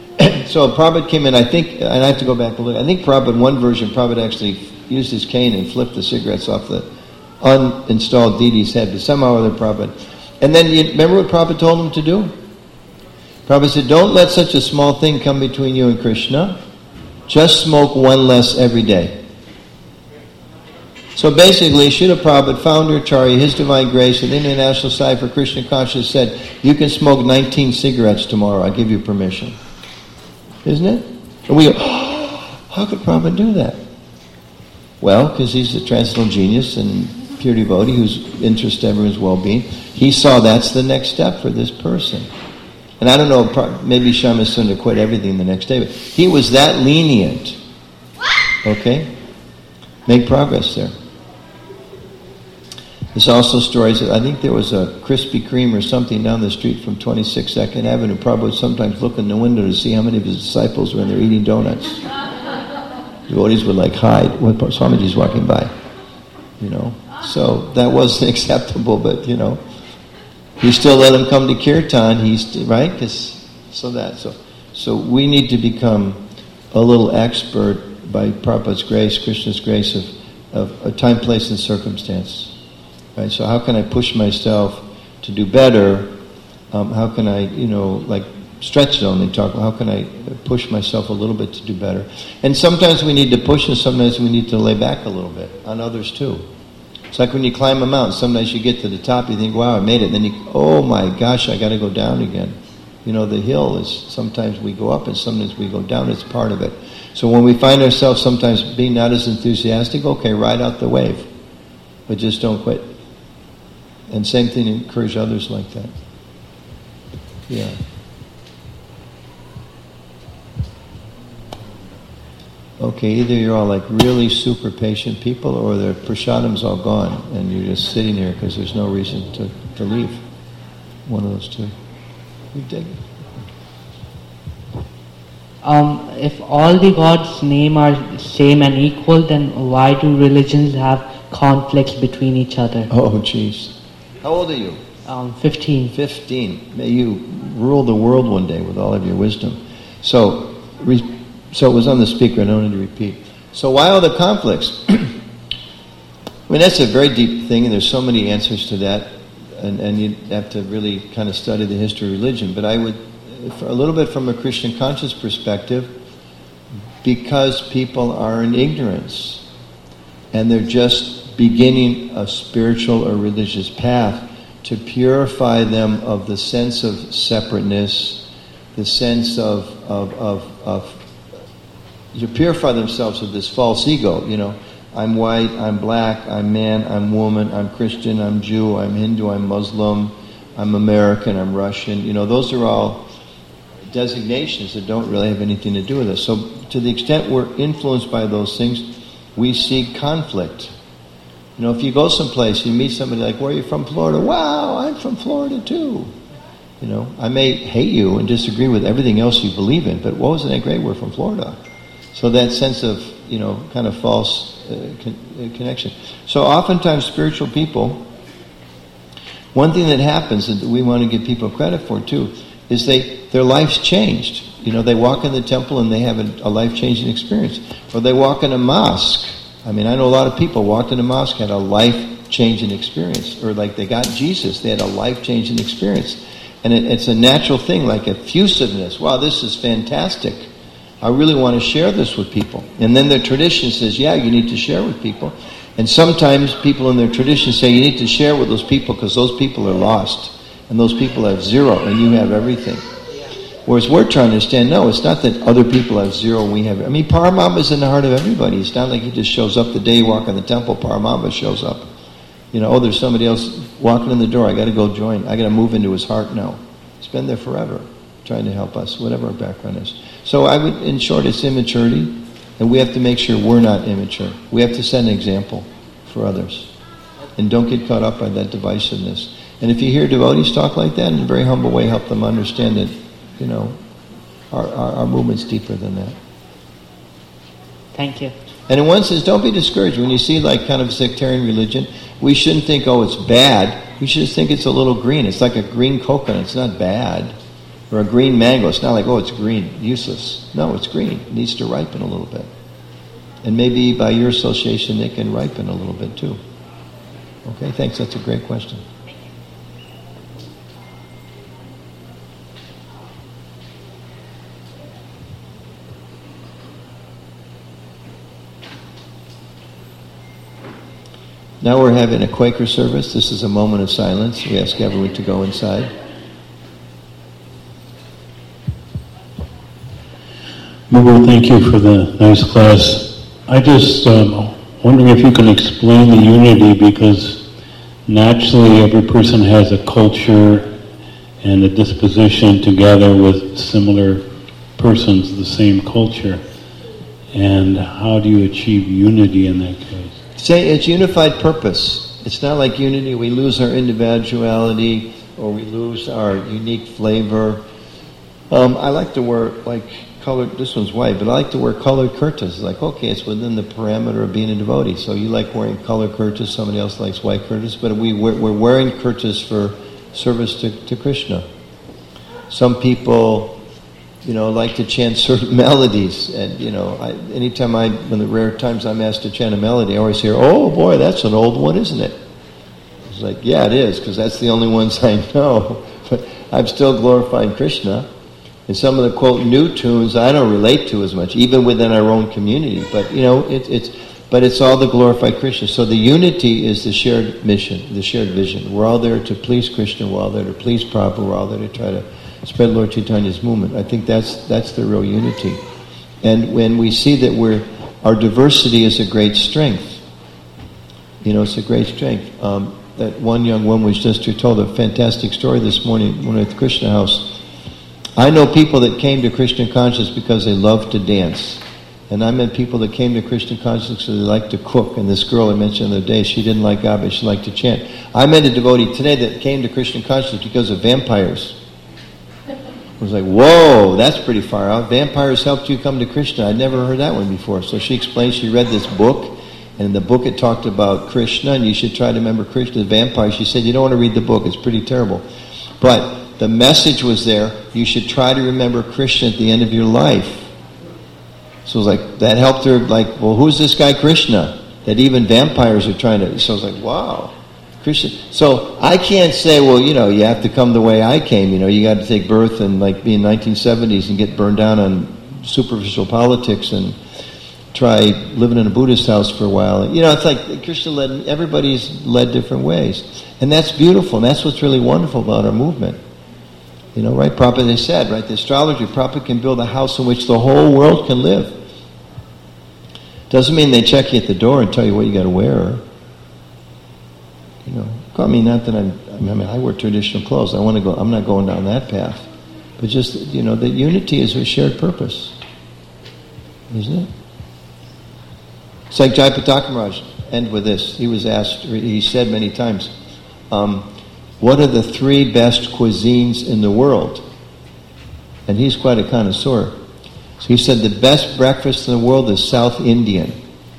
So Prabhupada came in, I think, and I have to go back and look, I think Prabhupada, in one version, Prabhupada actually used his cane and flipped the cigarettes off the uninstalled deity's head, but somehow or other Prabhupada. And then, you remember what Prabhupada told him to do? Prabhupada said, don't let such a small thing come between you and Krishna. Just smoke one less every day. So basically, Srila Prabhupada, founder Acharya, His Divine Grace, and the International Society for Krishna Consciousness said, you can smoke nineteen cigarettes tomorrow, I give you permission. Isn't it? And we go, oh, how could Prabhupada do that? Well, because he's a transcendental genius and pure devotee who's interested in everyone's well-being. He saw that's the next step for this person. And I don't know, maybe Shama Sundar quit everything the next day, but he was that lenient. Okay? Make progress there. There's also stories that I think there was a Krispy Kreme or something down the street from twenty-six second Avenue. Prabhupada would sometimes look in the window to see how many of his disciples were in there eating donuts. Devotees would like hide when Swamiji's walking by. You know? So that wasn't acceptable, but you know, he still let him come to Kirtan, he's, right? Cause, so that, so, so we need to become a little expert by Prabhupada's grace, Krishna's grace of, of a time, place, and circumstance. Right? So how can I push myself to do better? Um, how can I, you know, like stretch zone they talk about, how can I push myself a little bit to do better? And sometimes we need to push and sometimes we need to lay back a little bit on others too. It's like when you climb a mountain, sometimes you get to the top, you think, wow, I made it. And then you, oh my gosh, I got to go down again. You know, the hill is, sometimes we go up and sometimes we go down, it's part of it. So when we find ourselves sometimes being not as enthusiastic, okay, ride out the wave. But just don't quit. And same thing, encourage others like that. Yeah. Okay, either you're all like really super patient people or the prasadam's all gone and you're just sitting here because there's no reason to, to leave. One of those two. You dig it? Um, if all the gods' name are same and equal, then why do religions have conflicts between each other? Oh, jeez. How old are you? Um, fifteen. Fifteen. May you rule the world one day with all of your wisdom. So, re- so it was on the speaker, I don't need to repeat. So why all the conflicts? I mean, that's a very deep thing, and there's so many answers to that, and, and you have to really kind of study the history of religion. But I would, a little bit from a Christian conscious perspective, because people are in ignorance, and they're just beginning a spiritual or religious path to purify them of the sense of separateness, the sense of, of, of, of to purify themselves of this false ego, you know, I'm white, I'm black, I'm man, I'm woman, I'm Christian, I'm Jew, I'm Hindu, I'm Muslim, I'm American, I'm Russian, you know, those are all designations that don't really have anything to do with us. So to the extent we're influenced by those things, we see conflict. You know, if you go someplace, you meet somebody like, where are you from? Florida? Wow, I'm from Florida too. You know, I may hate you and disagree with everything else you believe in, but what wasn't that great? We're from Florida. So that sense of, you know, kind of false uh, con- uh, connection. So oftentimes spiritual people, one thing that happens that we want to give people credit for too, is they their life's changed. You know, they walk in the temple and they have a, a life-changing experience. Or they walk in a mosque. I mean, I know a lot of people walked in a mosque, had a life-changing experience. Or like they got Jesus, they had a life-changing experience. And it, it's a natural thing, like effusiveness. Wow, this is fantastic. I really want to share this with people. And then their tradition says, yeah, you need to share with people. And sometimes people in their tradition say, you need to share with those people because those people are lost. And those people have zero and you have everything. Whereas we're trying to understand, no, it's not that other people have zero and we have... I mean, Paramambha's in the heart of everybody. It's not like he just shows up the day you walk in the temple, Paramambha shows up. You know, oh, there's somebody else walking in the door, I got to go join. I got to move into his heart now. It's been there forever, trying to help us, whatever our background is. So I would, in short, it's immaturity, and we have to make sure we're not immature. We have to set an example for others. And don't get caught up by that divisiveness. And if you hear devotees talk like that, in a very humble way, help them understand that, you know, our, our, our movement's deeper than that. Thank you. And in one sense, don't be discouraged. When you see like kind of sectarian religion, we shouldn't think, oh, it's bad. We should just think it's a little green. It's like a green coconut. It's not bad. Or a green mango. It's not like, oh, it's green, useless. No, it's green. It needs to ripen a little bit. And maybe by your association, they can ripen a little bit too. Okay, thanks. That's a great question. Now we're having a Quaker service. This is a moment of silence. We ask everyone to go inside. Mabu, thank you for the nice class. I just um, wondering if you can explain the unity, because naturally every person has a culture and a disposition to gather with similar persons, the same culture. And how do you achieve unity in that case? Say it's unified purpose. It's not like unity, we lose our individuality or we lose our unique flavor. Um, I like to wear, like, colored, this one's white, but I like to wear colored kurtas. It's like, okay, it's within the parameter of being a devotee. So you like wearing colored kurtas, somebody else likes white kurtas, but we, we're, we're wearing kurtas for service to, to Krishna. Some people, you know, like to chant certain melodies, and, you know, I, anytime I, when the rare times I'm asked to chant a melody, I always hear, oh boy, that's an old one, isn't it? It's like, yeah, it is, because that's the only ones I know. But I'm still glorifying Krishna. And some of the, quote, new tunes I don't relate to as much, even within our own community. But, you know, it, it's, but it's all to glorify Krishna. So the unity is the shared mission, the shared vision. We're all there to please Krishna. We're all there to please Prabhupada. We're all there to try to spread Lord Chaitanya's movement. I think that's that's the real unity. And when we see that we're, our diversity is a great strength. You know, it's a great strength. Um, that one young woman was just who told a fantastic story this morning when we were at the Krishna house. I know people that came to Krishna consciousness because they love to dance. And I met people that came to Krishna consciousness because they like to cook. And this girl I mentioned the other day, she didn't like God, but she liked to chant. I met a devotee today that came to Krishna consciousness because of vampires. I was like, whoa, that's pretty far out. Vampires helped you come to Krishna. I'd never heard that one before. So she explained she read this book, and in the book it talked about Krishna, and you should try to remember Krishna, the vampire. She said, you don't want to read the book, it's pretty terrible. But the message was there, you should try to remember Krishna at the end of your life. So it was like, that helped her, like, well, who's this guy Krishna? That even vampires are trying to, so I was like, wow. Krishna. So I can't say, well, you know, you have to come the way I came, you know, you got to take birth and like be in nineteen seventies and get burned down on superficial politics and try living in a Buddhist house for a while. You know, it's like Krishna led, everybody's led different ways. And that's beautiful, and that's what's really wonderful about our movement. You know, right, Prabhupada, they said, right, the astrology, Prabhupada can build a house in which the whole world can live. Doesn't mean they check you at the door and tell you what you got to wear. You know, I mean, not that I'm, I mean, I wear traditional clothes. I want to go, I'm not going down that path. But just, you know, that unity is a shared purpose. Isn't it? It's like Jayapataka Maharaj, end with this. He was asked, he said many times, um, what are the three best cuisines in the world? And he's quite a connoisseur. So he said the best breakfast in the world is South Indian,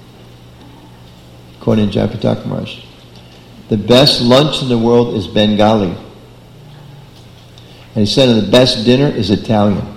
according to Jayapataka Maharaj. The best lunch in the world is Bengali. And he said the best dinner is Italian.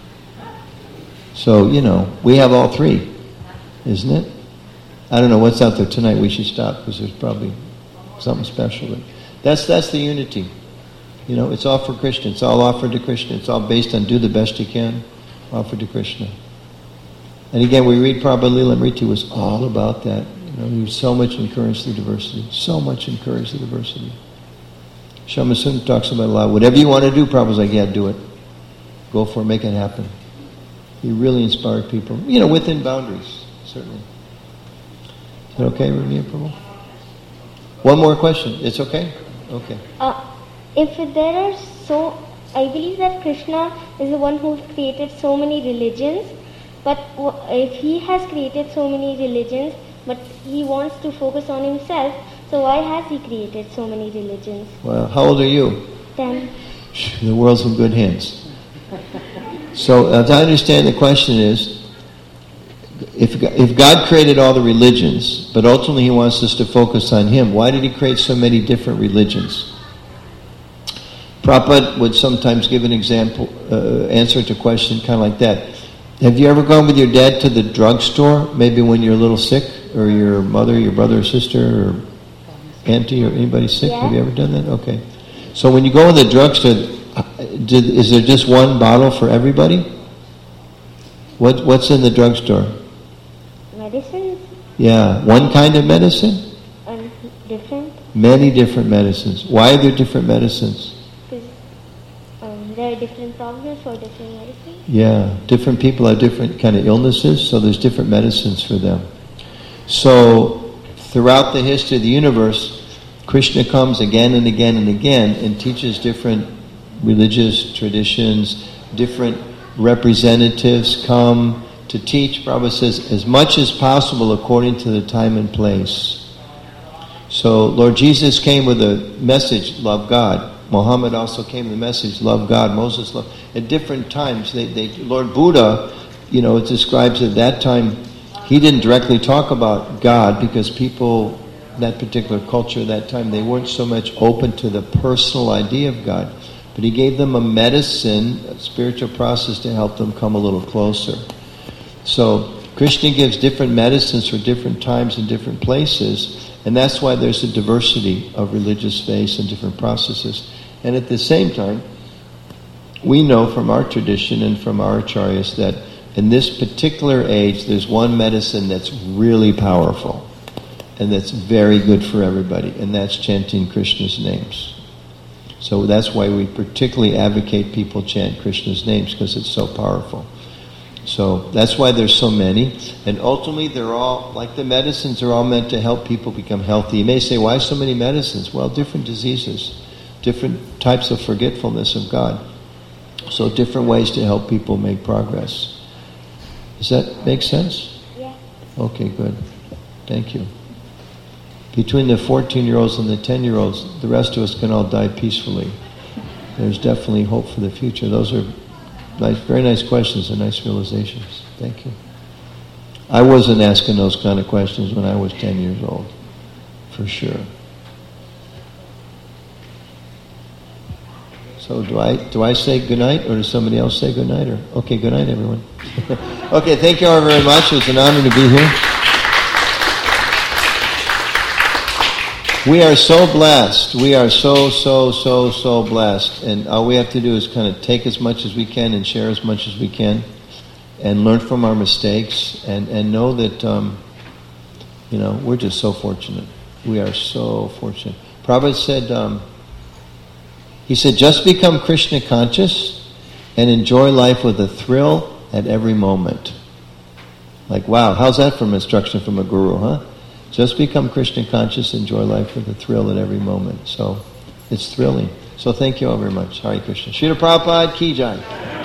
So, you know, we have all three, isn't it? I don't know what's out there tonight. We should stop because there's probably something special. But that's that's the unity. You know, it's all for Krishna. It's all offered to Krishna. It's all based on do the best you can, offered to Krishna. And again, we read Prabhupada Lilamriti was all about that. You know, he so much encouraged the diversity. So much encouraged the diversity. Shyamasundar talks about a lot. Whatever you want to do, Prabhupada's like, yeah, do it. Go for it, make it happen. He really inspired people. You know, within boundaries, certainly. Is that okay, Ramya Prabhu? One more question. It's okay? Okay. Uh, if there are so... I believe that Krishna is the one who created so many religions, but if he has created so many religions, but he wants to focus on himself, so why has he created so many religions? Well, how old are you? Ten. The world's in good hands. So, as I understand the question is, if if God created all the religions, but ultimately he wants us to focus on him, why did he create so many different religions? Prabhupada would sometimes give an example, uh, answer to a question kind of like that. Have you ever gone with your dad to the drugstore, maybe when you're a little sick, or your mother, your brother or sister, or auntie, or anybody sick? Yeah. Have you ever done that? Okay. So when you go in the drugstore, did, is there just one bottle for everybody? What What's in the drugstore? Medicines? Yeah, one kind of medicine? Um, different? Many different medicines. Why are there different medicines? Because um, there are different problems for different medicines. Yeah, different people have different kind of illnesses, so there's different medicines for them. So, throughout the history of the universe, Krishna comes again and again and again and teaches different religious traditions, different representatives come to teach. Prabhupada says, as much as possible according to the time and place. So Lord Jesus came with a message, love God. Muhammad also came with a message, love God. Moses loved. At different times, they, they, Lord Buddha, you know, it describes at that time, he didn't directly talk about God because people, that particular culture, that time, they weren't so much open to the personal idea of God. But he gave them a medicine, a spiritual process to help them come a little closer. So Krishna gives different medicines for different times and different places, and that's why there's a diversity of religious faiths and different processes. And at the same time, we know from our tradition and from our acharyas that in this particular age, there's one medicine that's really powerful and that's very good for everybody, and that's chanting Krishna's names. So that's why we particularly advocate people chant Krishna's names, because it's so powerful. So that's why there's so many. And ultimately, they're all, like the medicines, are all meant to help people become healthy. You may say, why so many medicines? Well, different diseases, different types of forgetfulness of God. So different ways to help people make progress. Does that make sense? Yeah. Okay, good. Thank you. Between the fourteen-year-olds and the ten-year-olds, the rest of us can all die peacefully. There's definitely hope for the future. Those are nice, very nice questions and nice realizations. Thank you. I wasn't asking those kind of questions when I was ten years old, for sure. So do I do I say good night, or does somebody else say good night? Or okay, good night, everyone. Okay, thank you all very much. It was an honor to be here. We are so blessed. We are so, so, so, so blessed. And all we have to do is kind of take as much as we can and share as much as we can and learn from our mistakes and, and know that, um, you know, we're just so fortunate. We are so fortunate. Prabhupada said, um, he said, just become Krishna conscious and enjoy life with a thrill at every moment. Like, wow, how's that from instruction from a guru, huh? Just become Krishna conscious, enjoy life with a thrill at every moment. So, it's thrilling. So thank you all very much. Hare Krishna. Srila Prabhupada ki jai.